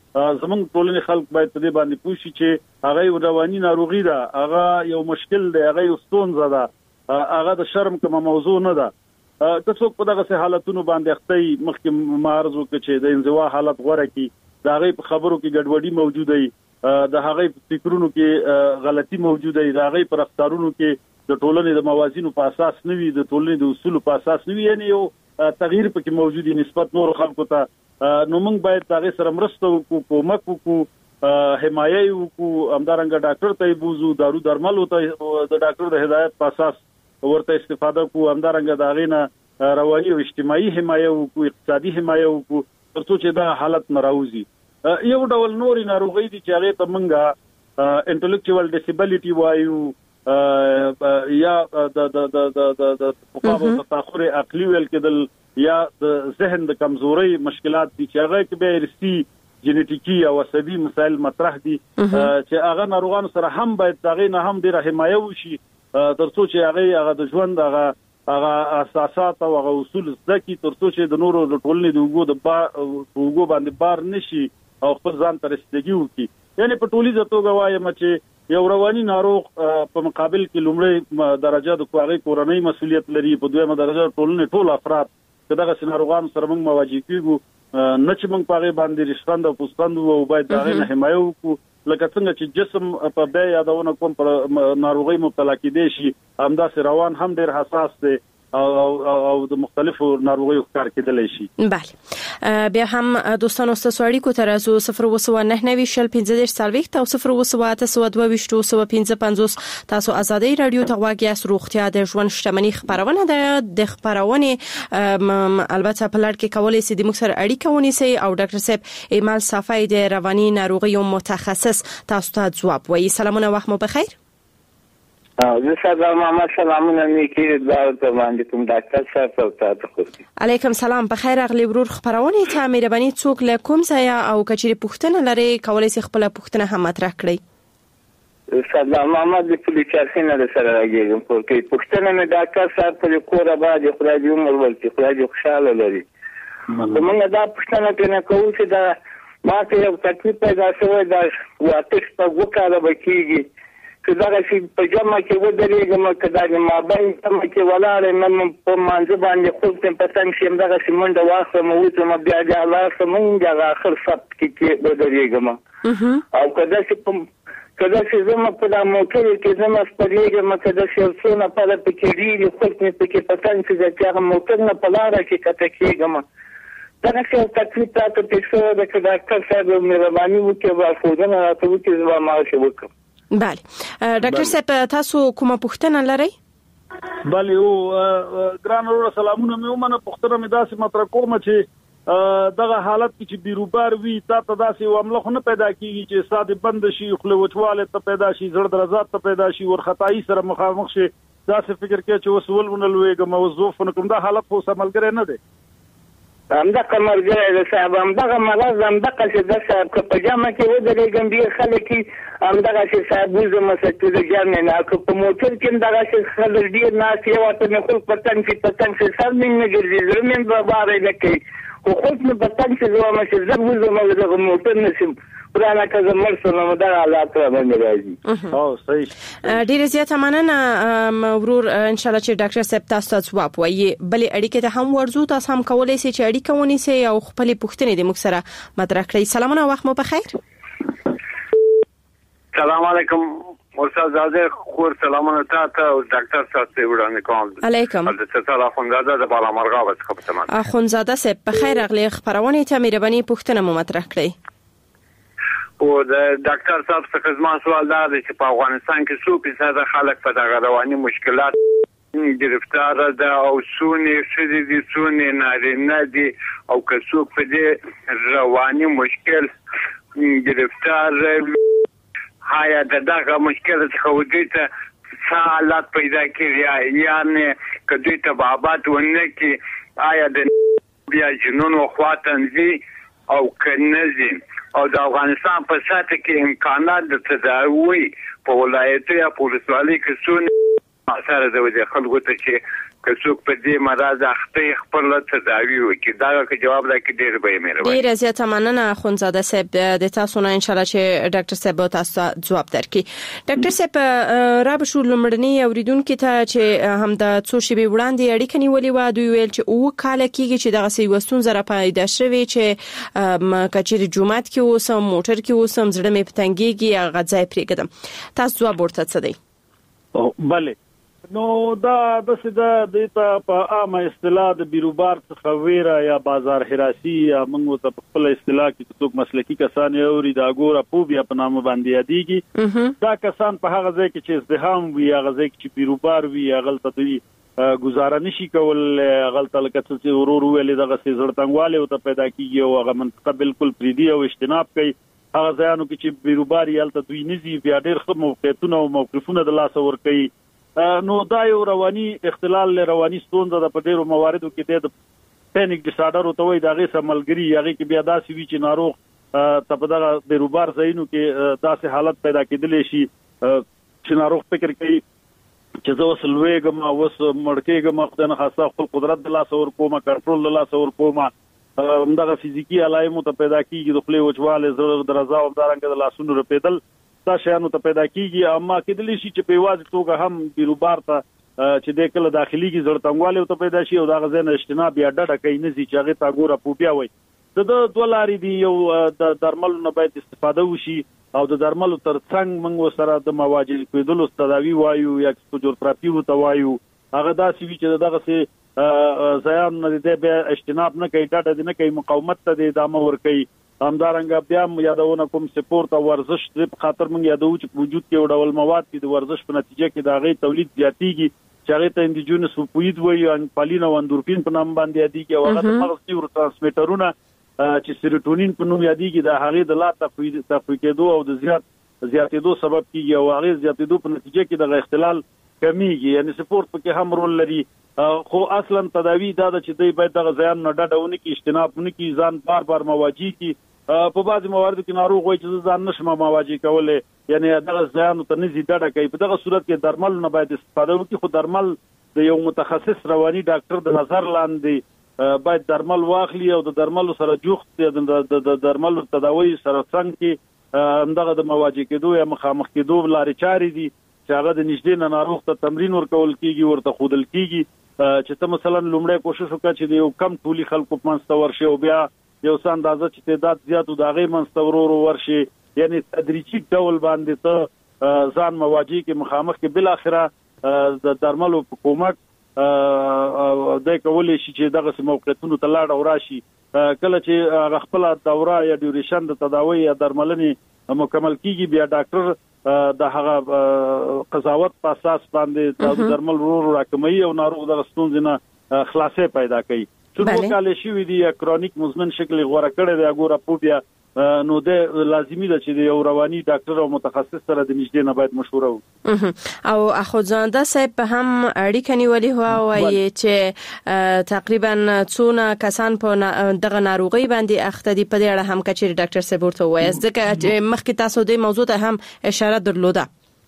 زمونږ ټولنې خلک باید په دې باندې پوه شي چې هغه رواني ناروغي ده، هغه یو مشکل دی، هغه یو ستونزه ده، هغه د شرم کومه موضوع نه ده. که څوک په دغه حالتونو باندې اخته مخکې معرض وکړي چې د انزوا حالت غوړه کی، د هغه په خبرو کې ګډوډي موجوده وي، د هغه په فکرونو کې غلطي موجوده وي، د هغه په رفتارونو کې د ټولنې د موازینو په اساس نه وي، د ټولنې د اصولو په اساس نه وي، یعنی یو تغییر پکې موجود دي نسبت نور خلکو ته. نو موږ باید هغه سره مرسته وکړو، کومک وکړو، حمایه وکړو، همدارنګه ډاکټر ته بوزو، دارو درمل ته د ډاکټر د هدایت په اساس ورته استفاده کوو، همدارنګه د هغې نه رواني او اجتماعي حمایه وکړو، اقتصادي حمایه وکړو، ترڅو چې دا حالت نه راوځي. یو ډول نورې ناروغۍ دي چې هغې ته موږ انټلیکچوال ډیسیبلیټي وایو، یا د فقاهه تاخر عقلي ویل کېدل، یا د ذهن د کمزوري مشکلات دي چې هغه کې به ارثي، جنټیکي او عصبي مسایل مطرح دي چې هغه ناروغانو سره هم باید هغه نه هم ډیره حمایه وشي ترڅو چې هغه د ژوند هغه اساسات او هغه اصول زده کی، ترڅو چې د نورو د ټولنې د وګړو باندې بار نشي او خپل ځان ته رسیدګي وکړي. یعنی په ټولیزه توګه وایم چې یو رواني ناروغ په مقابل کې لومړی درجه د هغه کورنۍ مسؤلیت لري، په دویمه درجه ټولنې ټول افراد دغه ناروغانو سره موږ مواجه کیږو، نه چې موږ په هغه باندې رښتند او پوسټند او باید هغه نه حمایه وکړو. لکه څنګه چې جسم په بیا یادونه کوم پر ناروغي مبتلا کېدې شي، همداسې روان هم ډېر حساس دی او د مختلفو ناروغیو ښکار کېدلی شي. بله، بیا هم دوستانو ستاسو اړیکو ته راځو. 029901540 او 02822 تاسو ازادي رادیو ته غواړئ یاست. روغتیا د ژوند شتمنۍ خبرونه ده. د خبرونې البته په لړ کې کولای شي د مکسر اړیکه ونیسي او ډاکټر صاحب ایمال صافی د رواني ناروغیو متخصص تاسو ته ځواب وایي. سلامونه، وخت مو بخیر. زه سلام محمد، سلامونه نیکی د باندې کوم ډاکټر صاحب او تاسو خو. علیکم سلام، بخیر اغلی ورور. خبرونه ته مهرباني څوک له کوم ځای او کچېری پوښتنه لري کولای شي خپل پوښتنه هم مطرح کړئ. سلام محمد، د پولیسینه سره راګیږم په پوښتنه مې ډاکټر صاحب په کوره باندې خدای دې عمر ورکړي، خدای دې خوشاله لري. موږ دا پوښتنه کنه کوو چې دا ما ته یو تکلیف پیدا شوی، دا واتش په وکاله بکیږي کدا چې په جمع کې ودرېږم، کدا چې ما باندې تم کې ولاړ مم په مانځ باندې خپل تم پتنګ شم دغه سیمنده واخم او ته ما بیا د الله سمونګه اخر سبت کې ودرېږم. او کدا چې زما په د موټر کې زما سپریږم، کدا چې څونه په د پکېری خپل کې پتنګ چې چې موټر نه په لار کې کته کېږم. دا څه تکلیف تاسو ته څه د ډاکټر صاحب مهرباني وکړي او خودنه راته وکړي زما ماشه وکړم. بله، ډاکټر صاحب تاسو کومه پوښتنه لرئ؟ بله، او ګران ورور سلامونه. مې ومنه پوښتنه مې داسې مطرح کوم چې دغه حالت کې چې بیروبار وي تا ته داسې عمله خو نه پیدا کیږي چې ساده بند شي، خله وچواله ته پیدا شي، زړه درزات ته پیدا شي، ورخطایي سره مخامخ شي، داسې فکر کې چې وسول ونلويګم او زوف نه کوم. دا حالت خو سملګری نه دی. همدا کمرګره ده صاحب، همدا مرض همدا چې د صاحب په جامه کې ودرېږم بیا خلک همدا چې صاحب زه مسته د جامه نه په موټر کې دا چې خلک ډیر ناس یو ته نه خپل پتنګ چې سر نه ګرځي، زمين به بارې نه کوي خو خود نه پتنګ چې زما چې زه د موټر نشم پرانا کزه مرسله دا حالات را باندې راځي. او صحیح، ډیر زیاته مننه ورور. ان شاء الله چې ډاکټر صاحب تاسو ته ځواب وایي. بلې اړیکه ته هم ورځو، تاسو هم کولای شئ چې اړیکه ونیسئ او خپل پوښتنې د موږ سره مطرح کړئ. سلامونه، وخت مو بخیر. سلام علیکم استاد زاده، خور سلامونه تاسو او ډاکټر صاحب ته وړاندې کوم. علیکم. د څه اخونزاده د بالا مرغاوت خبرتمه. اخونزاده صاحب بخیر اغلی. خبرونه ته مهرباني پوښتنه مو مطرح کړئ. او د ډاکټر صاحب څخه زما سوال دا دی چې په افغانستان کې څو فیصد خلک په دغه رواني مشکلات گرفتار ده او څونه شدي دي، څونه نارینه دي، او که څوک په دې رواني مشکل گرفتار هایا دغه مشکل څخه وځي ته حالات پیدا کیږي، یعنی که دوی ته بابات ونه کې آیا د بیا جنون او خواتنځي او کنزي او د افغانستان په ساته کې امکانات د تداوی په ولایتو یا په ولسوالۍ کې څونه سره د خلکو ته چې کڅوک په دې مرز اخته خپل تداوی وکړي دا که جواب راکړي ډېر به مهرباني. ډېر زیاته مننه اخوندزاده صاحب د تاسو نه ان شاء الله چې ډاکټر صاحب تاسو جواب درکړي. ډاکټر صاحب را به شو لمړنی اوریدونکو ته چې هم د څو شی به وړاندې اړیکه نیولې و دوی ویل چې او کال کېږي چې دغه سی وستون زره پیدا شوی چې کچېری جمعات کې اوسم موټر کې اوسم زړه مې پتنګيږي غځای پرېګدم. تاسو جواب ورته څه دی؟ بله نو دا د په عامه اصطلاح د بیروبار څخه ویره یا بازار حراسي یا موږ ته په خپل اصطلاح کې څوک مسلکی کسان اوري دا ګوره پوبیا په نامه باندې یادېږي. دا کسان په هغه ځای کې چې ازدحام وي هغه ځای کې چې بیروبار وي غلطه دوی گزاره نشي کول غلطه لکه چې ورور ویلې دغه زړتنګواله او ته پیدا کیږي او هغه منطقه بالکل پریدي او اجتناب کوي. هغه ځایانو کې چې بیروبار یالته دوی نزي بیا ډېر ښه موقعیتونه او موقفونه د لاس ور کوي. نو دا یو رواني اختلال له رواني ستونزه د په ډیرو مواردو کې د پینیک ډیسارډر او ته وایي دغه سملګری هغه کې بیا داسې وی چې ناروغ ته په دغه بیروبار ځایونو کې داسې حالت پیدا کېدلی شي چې ناروغ فکر کوي چې زه وسل وېګم او وس مړکېګم خدای خاصه خپل قدرت د لاس ور کومه کنټرول د لاس ور کومه دغه فزیکی علایمو ته پیدا کیږي د خپل وچواله زړه درزا او دارنګ د لاسونو رپیدل دا شیانو ته پیدا کیږي اما کېدلی شي چې په واځ توګه هم بیروبار ته چې د کله داخليږي زړتنګواله ته پیدا شي او دا غزنه اجتناب یا ډډه کوي نه چې هغه تا ګوره پوبیا وي د دوه لارې دی یو د درملو نه باید استفاده وشي او د درملو ترڅنګ موږ سره د مواجه کېدلو تداوی وایو یا ایکسپوجر ته وایو هغه داسې وی چې دغه سه زیان نه دی به اجتناب نه کوي ډډه نه کوي مقاومت ته د ادامه ور کوي همدارنګه بیا یادونه کوم سپورت او ورزش په خاطر موږ یادو چې وجود کې وړول مواد کې د ورزش په نتیجه کې د هغه تولید زیاتیږي چې هغه ته اندوجینس اوپوید وایي ان پالین او اندورفین په نام باندې یادیږي او هغه د مغز نیورو ترانسمیټرونه چې سیروټونین په نوم یادیږي د هغه د لا تفویض کېدو او د زیاتېدو سبب کیږي او هغه زیاتېدو په نتیجه کې د اختلال کمیږي یعنی سپورت پکې هم رول لري خو اصلا تداوی دا چې دوی باید دغه ځان نه ډډهونه کې اجتناب نه کې ځان بار مواجه کی په بعضي مواردو کې ناروغ وایي چې ځان نشم مواجه کولای یعنی دغه ځان ته نزي ډډه کوي په دغه صورت کې درمل نه باید استفاده وکړي خو درمل د یو متخصص رواني ډاکټر د نظر لاندې باید درمل واخلي او د درمل سره جوخت د درمل تداوی سره څنګه کې دغه د مواجه کېدو یا مخامخ کېدو لارې چارې دي چې هغه د نږدې ناروغ ته تمرین ورکول کیږي ورته خودل کیږي چې ته مثلا لومړی کوشش وکړه چې د یو کم ټولي خلکو په منځ ورشي او بیا یو څه اندازه چې تعداد زیات او د هغې منځ ورو ورشي یعنی تدریجي ډول باندې ته ځان مواجه کې مخامخ کې بل اخره د درملو په کومک د کولی شي چې دغه موقعیتونو ته لاړ او راشي کله چې خپل دوره یا ډیوریشن د تداوی یا درملنې مکمل کیږي بیا ډاکټر د هغه قضاوت په اساس باندې د درمل ورو راکمي او ناروغ د ستونزې نه خلاصې پیدا کوي څو کال شي دی کرونیک مزمن شکل غوړه کړي د اګوره پوبیا نو د لازمي ده چې یو رواني ډاکټر او متخصص سره د نږدې نه باید مشوره وکړي او اخوځانده صاحب هم اړیکه نیولې هو وایي چې تقریبا څونه کسان په دغه ناروغي باندې اخته دي په دې اړه هم کچېر ډاکټر صاحب ورته وایي ځکه مخکې تاسو د موضوع ته هم اشاره درلوده.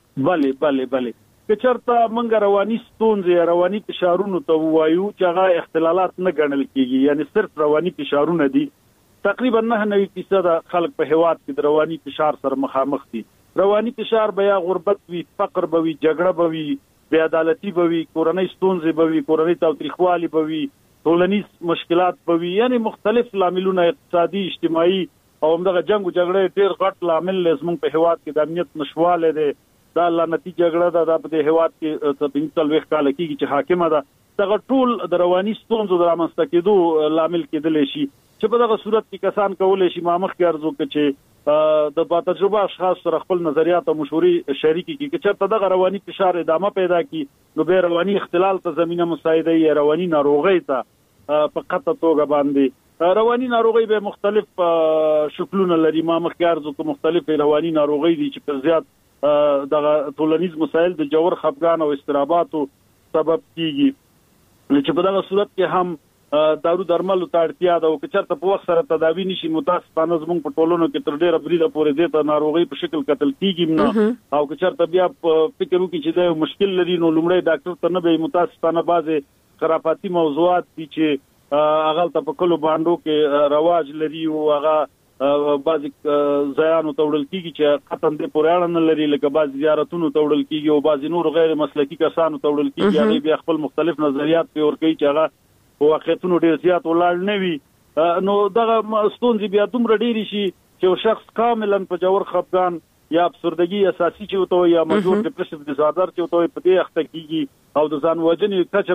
بله کچرته منګ رواني ستونزې رواني فشارونو ته وایو چې هغه اختلالات نه ګڼل کیږي یعنی صرف رواني فشارونه دي تقریبا 99% خلک په هواد کې د رواني فشار سره مخامخ دي. رواني فشار بیا غربت وي فقر به وي جګړه به وي بې عدالتي به وي کورنۍ ستونزې به وي کورنۍ تاوتریخوالي به وي ټولنیز مشکلات به وي یعنی مختلف لاملونه اقتصادي اجتماعي او همدغه جنگ او جګړه ډېر غټ لامل زموږ په هواد کې د امنیت نشواله دي دا لعنتی جګړه د په هواد کې تبینتل وخت کال کېږي چې حاکمه ده دغه ټول د رواني ستونزو د رامنځته کېدو لامل کېدل شي چې په دغه صورت کې کسان کولای شي مامخ کې ارزو کې چې د با تجربه اشخاص سره خپل نظریات او مشورې شریکي کې چې دغه رواني فشار ادامه پیدا کی نو به رواني اختلال ته زمينه مساعده یا رواني ناروغي ته په قطه توګه باندې رواني ناروغي به مختلف شکلونه لري مامخ کې ارزو کې مختلف رواني ناروغي دي چې په زیات دغه ټولنیز مسایل د جوړ خفګان او استراباتو سبب کیږي چې په دغه صورت کې هم دارو درمل ته اړتیا ده او که چېرته په وخت سره تداوی نشي متاسفانه زموږ په ټولنو کې تر ډیره بریده پورې دې ته ناروغي په شکل قتل کیږي نه او که چېرته بیا فکر وکړي چې دا مشکل لري نو لومړی ډاکټر ته نه به متاسفانه بعضې خرافاتي موضوعات دي چې هغه ته په کلو باندو کې رواج لري او هغه بعضی ځایانو ته وړل کیږي چې قطن دې پورې اړه نه لري لکه بعضی زیارتونو ته وړل کیږي او بعضی نور غیر مسلکي کسانو ته وړل کیږي هغه بیا خپل مختلف نظریات په ور کوي چې هغه واقعیتونو ډیر زیات ولاړ نه وي نو دغه ستونزې بیا دومره ډېرې شي چې شخص کاملا په جوړ خفګان یا افسردګي اساسي چې وته یا مجبور ډیپریشن ډیزاردر چې وته په دې اخته کیږي او د ځان وژنې کچه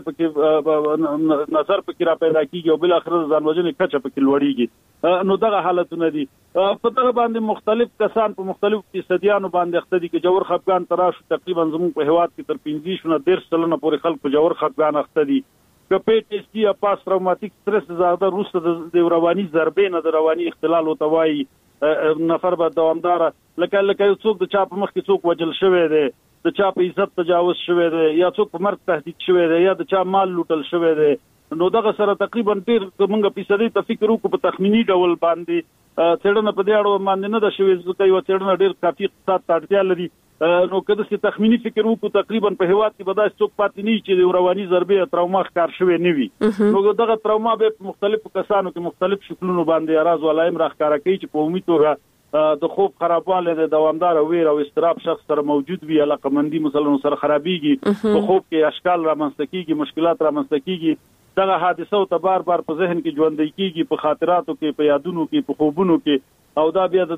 پکې نظر پکې را پیدا کیږي او بل اخر د ځان وژنې کچه پکې لوړیږي نو دغه حالتونه دي په دغه باندې مختلف کسان په مختلف فیصدیانو باندې اخته دي چې جوړ خفګان تراشو تقریبا زموږ په هواد کې تر 15% پورې خلک په جوړ خفګان اخته دي که PTSD یا پاس تروماتیک استرس ډیزاردر وروسته د رواني ضربې نه د رواني اختلال وته وایي نفر به دوامدار لکه څوک د چا په مخ کې څوک وجل شوی دی د چا په عزت تجاوز شوی دی یا څوک په مرګ تهدید شوی دی یا د چا مال لوټل شوی دی نو دغه سره تقریبا ډیر موږ په فیصدي ته فکر وکړو په تخمینی ډول باندې څېړنه په دې اړه باندې نه ده شوې ځکه یو څېړنه ډیر کافي اقتصاد ته اړتیا لري نو کله چې تخمینی فکر وکړو تقریبا په هواد کې به دا څوک پاتې نه چې رواني ضربې تروما ښکار شوی نه وي نو دغه تروما به مختلفو کسانو کې مختلف شکلونو باندې اراز ولایم راخکاره کوي چې په عمومي توګه د خوب خرابواله د دوامدار ویر او استراب شخص سره موجود وي علاقمندي مثلا سره خرابيږي په خوب کې اشکال رامنځته کیږي مشکلات رامنځته کیږي دغه حادثه او بار په ذهن کې ژوندۍ کیږي په خاطراتو کې په یادونو کې په خوبونو کې او دا بیا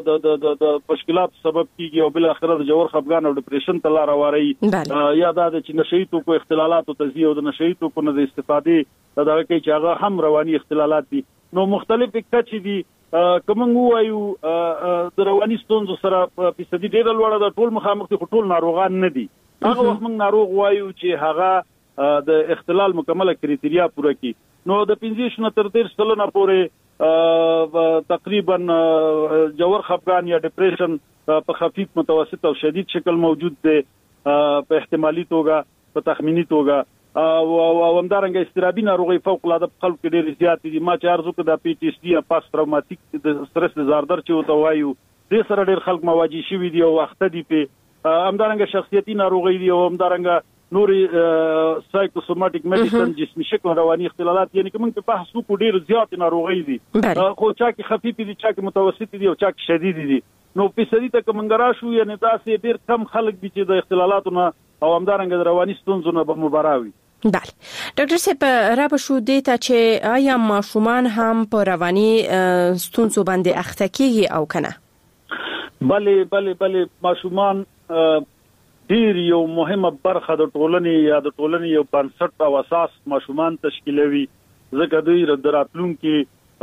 د مشکلات سبب کیږي او بل اخر د جوړ خفګان او ډیپریشن ته لار واري یا دا چې نشئی توکو اختلالات او تزیه او د نشئی توکو نه د استفادې دا کوي چې هغه هم رواني اختلالات دي نو مختلف کچې دي کوم وایو د رواني ستونزو سره په فیصدي ډیر لوړه د ټول مخامخ دي ټول ناروغان نه دي هغه وخت موږ ناروغ وایو چې هغه د اختلال مکمله کریټیریا پوره کړي نو د 15 تر 13 پورې تقریبا جوړ خفګان یا ډیپریشن په خفیف متوسط او شدید شکل موجود دی په احتمالي توګه په تخمینی توګه او همدارنګه استرابي ناروغي فوق العاده په خلکو کې ډېر زیات دي ما چې ارزو کړه PTSD یا پاس تروماتیک د استرس ډیزاردر چې وته وایو د سره ډېر خلک مواجه شوي دي او وخت دي په همدارنګه شخصیتي ناروغي دي او همدارنګه نوري سایکوسوماتیک میډیسن جسمي شکل رواني اختلالات یعنی کوم په بحث کو ډیر زیات ناروغي دي خو چا کې خفيف دي چا کې متوسط دي او چا کې شدید دي نو په سړي ته کومنګرا شو یعنی تاسو ډیر کم خلک دي چې د اختلالاتونو او همدارنګه د رواني ستونزو نه به مبراوي بله ډاکټر صاحب را به شو دیتا چې آیا ماشومان هم په رواني ستونزو باندې اخته کیږي او کنه بله ماشومان ډیر یو مهمه برخه د ټولنې یا د ټولنې یو بنسټ او اساس ماشومان تشکیلوي ځکه دوی راتلونکي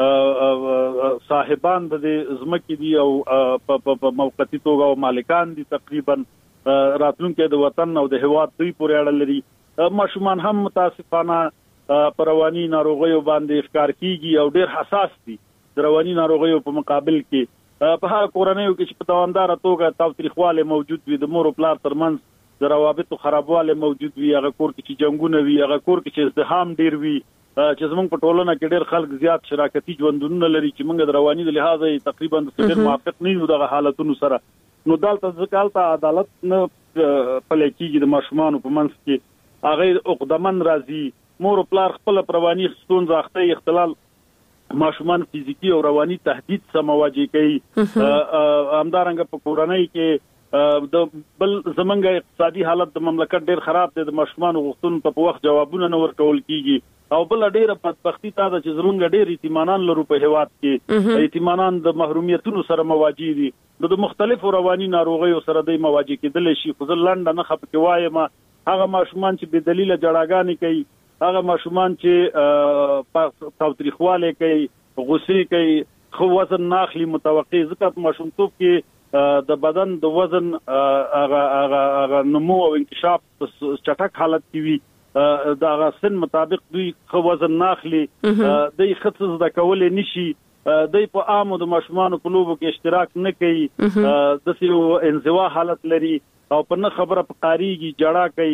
صاحبان د ځمکې دي او په موقتی توګه او مالکان دي تقریبا راتلونکي د وطن او د هواد دوی پورې اړه لري ماشومان هم متاسفانه پر رواني ناروغیو باندې ښکار کیږي او ډیر حساس دي د رواني ناروغیو په مقابل کې په هر کورنۍ کې چې په دوامدار توګه تاوتریخواله موجود وي د مور او پلار ترمنځ د روابطو خرابواله موجود وي هغه کور کې چې جنگونه وي هغه کور کې چې ازدحام ډیر وي چې زموږ په ټولنه کې ډیر خلک زیات شراکتي ژوندونه لري چې موږ د رواني د لحاظه تقریبا د ډیر موافق نه یو دغه حالتونو سره نو دالته ځکه عدالت نه پلي کېږي د ماشومان په منځ کې هغه اقدامن راځي مور او پلار خپل رواني ستونزې اخته اختلال ماشومان فزیکی او رواني تهدید سره مواجه کوي همدارنګه په کورنۍ کې د بل زمونږ اقتصادي حالت د مملکت ډیر خراب دی د ماشومان غوښتنو په وخت جوابونه نه ورکول کیږي او بل ډیره بدبختی تا د چې زمونږ ډیر ایتمانان لرو په هواد کې ایتمانان د محرومیتونو سره مواجه دي د مختلفو رواني ناروغیو سره د مواجه کېدل شي خو ځلند نه خپکه وایم هغه ماشومان چې به دلیل جړاګانی کوي هغه ماشومان چې تاوتریخواله کوي غصه کوي خو وزن ناخلی متوقع ځکه ماشومتوب کې د بدن د وزن هغه نمو او انکشاف چټک حالت کې وي دا سن مطابق دوی خو وزن ناخلی د خصوص د کول نشي د په عامو د ماشومان په لوبو کې اشتراک نه کوي د سیو انزوا حالت لري او په نه خبره په قاریږي جړه کوي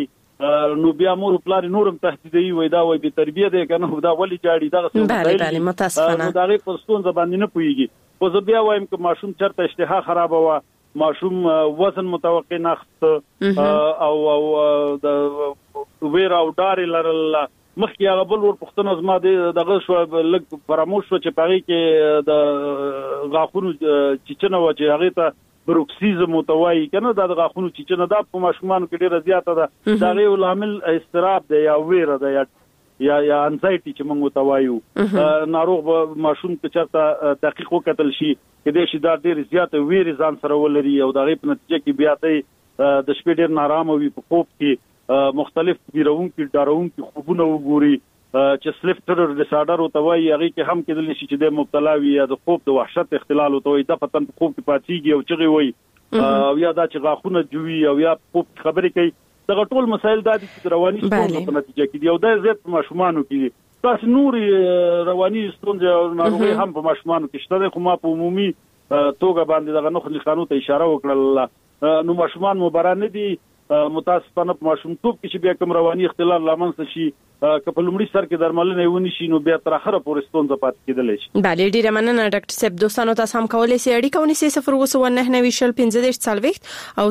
نو بیا مور پلار نورم تهدیدوي وای دا وای به تربیه ده کنه دا ولی جاړي دا څه بله متاسفانه نو دا غي پښتون زبان نه پويږي خو زه بیا وایم چې ماشوم چرته اشتها خراب و ماشوم وزن متوقع نخت او د ویر او ډار لرل مخکې هغه بل ور پښتون زما دغه شو لګ فراموش شو چې پاره کې د غاخونو چچنه و چې هغه ته بروکسیزم متوای کنه دا د غاخونو چچنه دا په ماشومان کې ډیره زیاته ده دا غي عامل استراب دی یا ویره ده یا انزایټي چې موږ متوایو ناروغ ماشوم کې چرته تحقیق وکړل شي کې د شي دا ډیر زیاته ویره ځان سره ولري او دا غي په نتیجه کې بیا ته د شپې ډیر نارامه وي په خوب کې مختلف بیرون کې ډارون کې خوبونه وګوري چې سلیپ ټرر ډیسارډر او توای هغه کې هم کېدل شي چې د مبتلا وي یا د خوب د وحشت اختلال او توای د پتن خوب کې پاتېږي او چغي وي او یا دا چې غاخونه جوړي او یا خوب خبرې کوي دا ټول مسایل د رواني ستونزو په نتیجه کې دی او د زیات ماشومانو کې تاسو نور رواني ستونزې او ناروغي هم په ماشومانو کې شته خو ما په عمومي توګه باندې دغه نخلي قانون ته اشاره وکړه نو ماشومان مبارانه دي متاسفانه په ماشومتوب کې چې بیا کوم رواني اختلال لامل شي کپل لومړي سر کې درملنه ونی شي نو بیا تر اخره پورې ستونزه پاتې کېدلی شي. بله ډیره مننه ډاکټر صاحب دوستانو تاسو هم کولای شئ اړیکه ونیسئ 0299015 او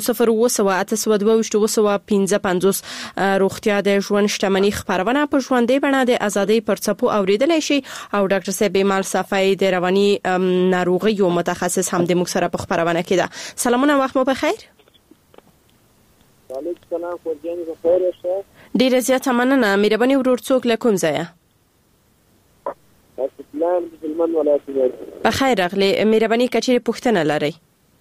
02822 روغتیا د ژوند شتمنۍ خبرونه په ژوندۍ بڼه د ازادۍ پر څپو اوریدلای شي او ډاکټر صاحب ایمال صفای د رواني ناروغیو متخصص هم د موږ سره په خبرونه کې ده. سلامونه وخت مو بخیر. وعلیکم السلام ورجاني بخیر شه. ډیره زیاته مننه مهرباني ورور څوک له کوم ځای؟ اسلام مسلمان ولایت. بخیر راغلی مهرباني کچې پوښتنه لرئ؟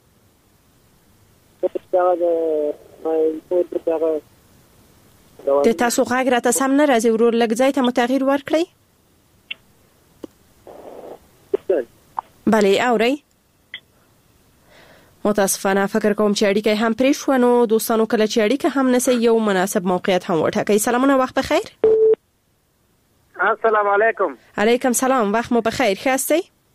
د تاسو غږ راته سم نه راځي ورور لږ ځای ته متغیر ورکړئ. بله اورئ؟ متاسفانه فکر کوم چې اړیکه هم پرې شو نو دوستانو کله چې اړیکه هم نسي یو مناسب موقعیت هم وټاکئ. سلامونه وخت بخیر. السلام علیکم. علیکم سلام وخت مو بخیر. خاصی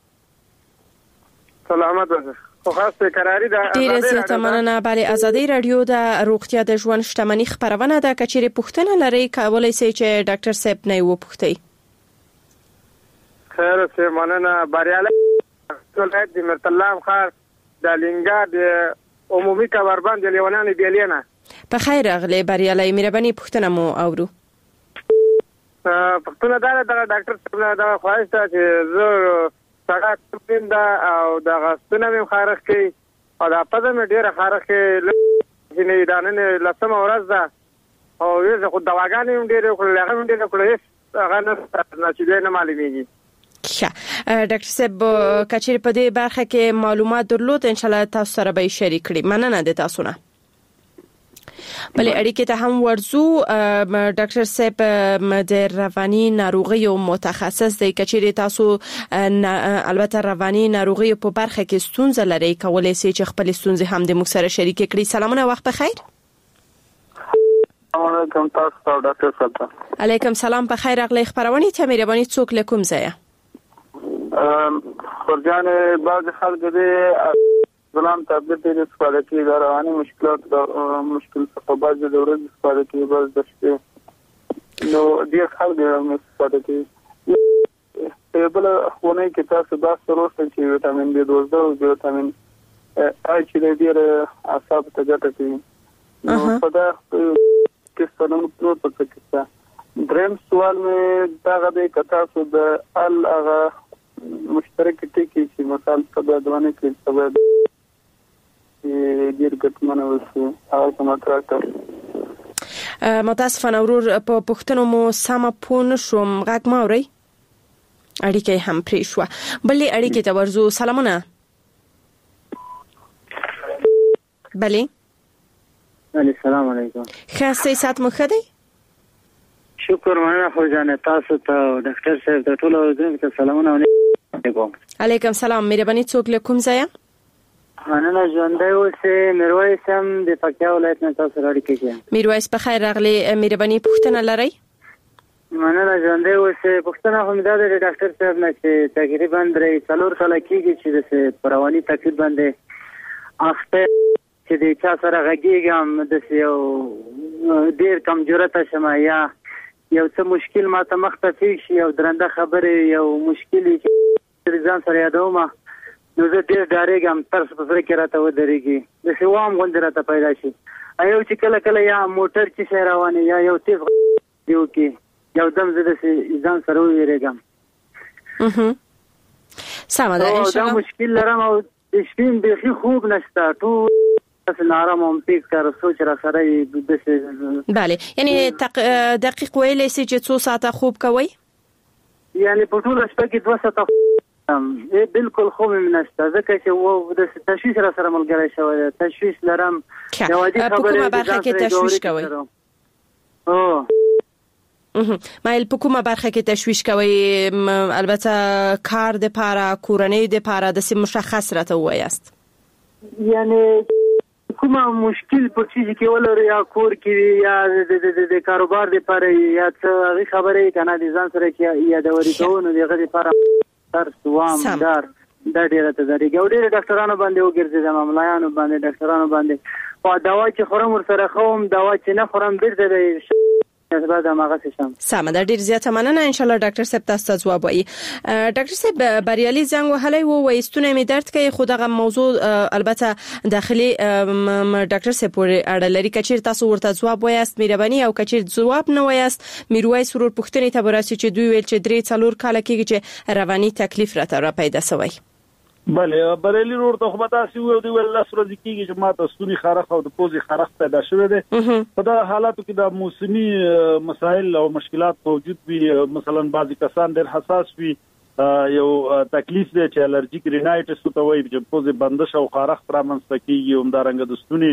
سلامت اوسه. خو خاصه قراری ده ډیره زیاته مننه. بله ازادي رادیو د روغتیا د ژوند شتمنۍ خبرونه ده کچېره پوښتنه لري کولای شئ چې ډاکټر صاحب نه و پوښتئ. خیر سه مننه بریاله ولایت د مرتلام خار د لنګا د عمومي کاربند لیونانه بیلینا. په خیر راغلی بریالي مهرباني پوښتنه مو اورو. پښتنه دا د ډاکټر صاحب دا خواهش ته چې زه سړک پین دا او د غستنه مې خارخ کې او دا پزه مې ډیره خارخ کې نه دانه لسمه ورځ ده او یې خو دواګانې مې ډیره کړل هغه مې ډیره کړل هغه نه چې نه معلومیږي. ډاکټر صاحب کچېر په دې برخه کې معلومات درلود ان شاء الله تاسو سره به شریک کړي. مننه د تاسو نه. بلې اړیکې ته هم ورزو. ډاکټر صاحب د رواني ناروغیو متخصص دی کچېر تاسو البته رواني ناروغیو په برخه کې ستونزه لري کولای شئ چې خپل ستونزې هم د موږ سره شریک کړئ. سلامونه وخت بخیر. علیکم تاسو ډاکټر صاحب. علیکم سلام په خیر راغلی خبرونه ته مهرباني څوک له کوم ځای؟ ورجانه بعض خلک دې ظلم تبدیل دي استفاده کوي د رواني مشکلات مشکل څخه بعض د ورځې استفاده کوي بعض د شپې نو دې خلک استفاده کوي. په بل خونه کې تاسو دا سره چې وټامین بي 12 او وټامین ای چې دې اعصاب ته ګټه کوي. نو په دا کې څنګه نو په څه دریم سوال مې دا غوډه کتا سو د ال هغه مشترک ټکی چې مثال په دوانه کې سبب ډیر ګټمنه وشي هغه کومه تراکټ متاسفانه ورور په پښتنو مو سم پون شوم غږ ما اوري اړیکه هم پرې شو. بلې اړیکه ته ورزو. سلامونه. بلې السلام علیکم. خاصه سات مو خدي. شکر مننه خو جان تاسو ته ډاکټر صاحب ته ټول ورته سلامونه علیکم. علیکم سلام مهرباني څوک له کوم ځای؟ مننه ژوندۍ اوسه. میرویس هم د پکتیا ولایت نه تاسو راډیو کې. میرویس په خیر راغلی مهرباني پوښتنه لرئ؟ مننه ژوندۍ اوسه. پوښتنه هم دا د ډاکټر صاحب نه چې تقریبا 3 کال کېږي چې د رواني تکلیف باندې اخته چې د چا سره غږیږم د یو ډیر کمزورته شمه یا یو څه مشکل ماته مخته پیښ شي او درنده خبره یو مشکل چې ځان سره یادوم نو زه ډیر ډارېږم ترس په سره کې راته ودرېږي د سوام غوندې راته پیدا شي ایو چې کله کله یا موټر چې شي روانه یا یو تیز دیو کې یو دم زه د ځان سره ویریږم سمه ده ان شاء الله دا مشکل لرم او د شپې بيخي خوب نشته ټول بس نارم هم فکر سوچ را سره د بله یعنی دقیق ویلې سي چې څو ساعته خوب کوي یعنی په ټول شپه کې 2 ساعته بالکل خوب نشته ځکه چې و د تشویش را سره ملګری شوی تشویش لرم یو عادي خبره برخه کې تشویش کوي مایل په کومه برخه کې تشویش کوي البته کار د پاره کورنۍ د پاره د سیم مشخص راته وایست یعنی کومه مشکل په چیز کې ولر یا کور کې یا د کاروبار د پاره یا څه خبره کنه د ځان سره کې یا د ورېدونو دغه لپاره تر سوام دار د ډیره ته درې ګورې ډاکټرانو باندې وګرځي د ماملایانو باندې ډاکټرانو باندې په دوا چې خورم ور سره خوم دوا چې نه خورم بیرته سمه ده ډیر زیاته مننه ان شاء الله ډاکټر صاحب تاسو ته ځواب وایي ډاکټر صاحب بریالي زنګ وهلی وو وایستونه می درد کوي خو دغه موضوع البته داخلي ډاکټر صاحب پورې اړه لري کچیر تاسو ورته ځواب وایست مهرباني او کچیر ځواب نه وایست میرویس ورور پوښتنې ته براسي چې دوی ویل چې 3-4 کال کېږي چې رواني تکلیف را پیدا شوی بله بریالي ورور ته خو به تاسو ویل دی ول لاس ورځ کېږي چې ماته ستوني خارخ او د پوزي خارخ پیدا شوه دي په دا حالاتو کې د موسمي مسائل او مشکلات موجود وي مثلا بعضی کسان ډېر حساس وي یو تکلیف دی چې الرجیک رینایټس ته وایي چې پوزي بندش او خارخ پرامنځته کېږي همدارنګه د ستوني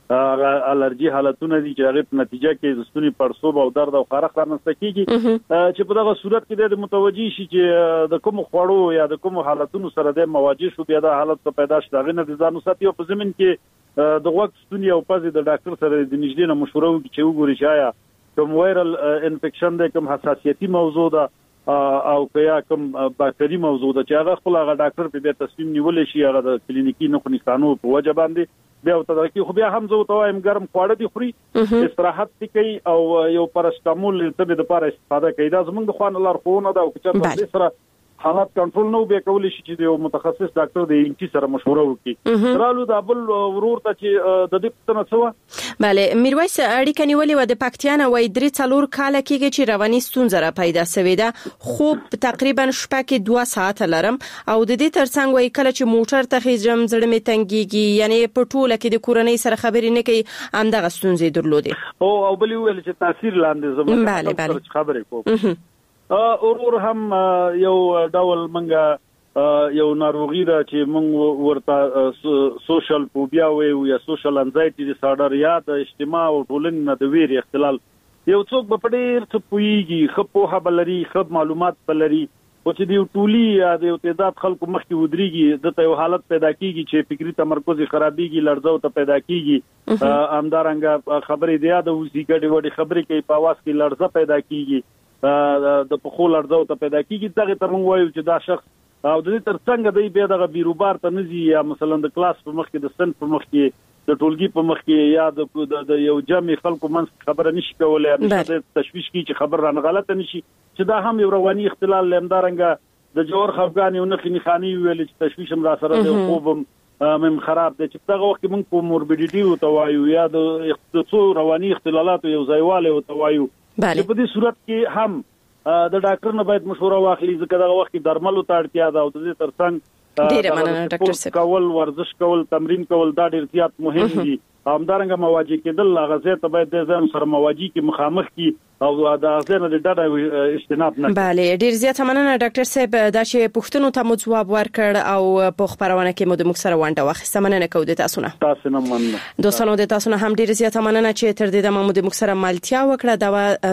الرجی حالتونه دي چې هغه په نتیجه کې د ستوني پړسوب او درد او خارخ رامنځته کېږي چې په دغه صورت کې د متوجي شي چې د کوم خوړو یا د کوم حالتونو سره د مواجه شو بیا د حالت پیدا شته غنه د ځانو ساتي او په زمين کې د وخت ستوني او پزې د ډاکټر سره د نږدې نه مشوره وکړي چې وګوري چې کوم وایرل انفیکشن دی کوم حساسیتي موضوع ده او کیا کوم باکتری موضوع ده چې هغه خپل هغه ډاکټر په تصمیم نیولې شي هغه د کلینیکی نقصانو په وجه باندې بیا تدارکی خو بیا هم زه توایم ګرم خواړه دي خوري استراحت کوي او یو پاراسټامول ته د لپاره استفاده کوي دا زمونږ د خوان لارښوونه ده او چې سره حالات کنټرول نو به کولای شي چې یو متخصص ډاکټر د انټي سره مشوره وکړي رالو د بل ورور ته چې د دې پتنه څه بله میرویس اړیکه نیولې و د پکتیانه وای 3-4 کال کېږي چې رواني ستونزه را پیدا شوې ده خوب تقریبا شپه کې 2 ساعت لرم او د دې ترڅنګ وای کله چې موټر ته خېجم زړه می تنګيږي یعنی په ټوله کې د کورنۍ سره خبرې نه کوي همدغه ستونزې درلودې او بل ویل چې تاثیر لاندې زموږ بله خبرې کوم اورور هم یو ډول منګه یو ناروغي ده چې موږ ورته سوشل فوبیا وایو یا سوشل انزایټي ډیسارډر یا د اجتماع او ټولنې نه د ویرې اختلال یو څوک په ډېر څه پويږي خو په بلري خو معلومات بلري او چې دی ټولي یا د تعداد خلکو مخکې ودرېږي د یو حالت پیدا کیږي چې فکری تمرکز خرابېږي لړزه ته پیدا کیږي امدارنګ خبرې دی د وځي ګډي وډي خبرې کوي په आवाज کې لړزه پیدا کیږي د پخو لړزه ته پیدا کیږي دغه ترمن وایو چې دا شخص او د دې ترڅنګ دی به دغه بیروبار ته نزي یا مثلا د کلاس په مخ کې د سن په مخ کې د ټولګي په مخ کې یا د یو جمع خلکو منځ خبره نشي کولای د تشويش کې چې خبر رانه غلطه نشي چې دا هم یو رواني اختلال لمدارنګه د جوړ خفګان یو نخي نخاني ویل چې تشويش هم را سره د خوب مم خراب دي چې دغه وخت موږ په موربیډیټي او توایو یا د څو رواني اختلالات یو ځایواله او توایو په دې صورت کې هم د ډاکټر نه باید مشوره واخلي ځکه دغه وخت درملو ته اړتیا ده او د دې ترڅنګ ډیره مننه ډاکټر صاحب کول ورزش کول تمرین کول دا ډیر زیات مهم دي همدارنګه مواجه کېدل غزه ته باید د ځان سره مواجه کې مخامخ کی او د غزه نه ډډه اجتناب نه بله ډیر زیات مننه ډاکټر صاحب دا چې پوښتنو ته مو ځواب ورکړ او په خبرونه کې مو د مکسره وانټه واخیسته مننه کوم د تاسو نه تاسو نه مننه دوستانو د تاسو نه هم ډیر زیات مننه چې تر دې د مو د مکسره مالتیا وکړه دا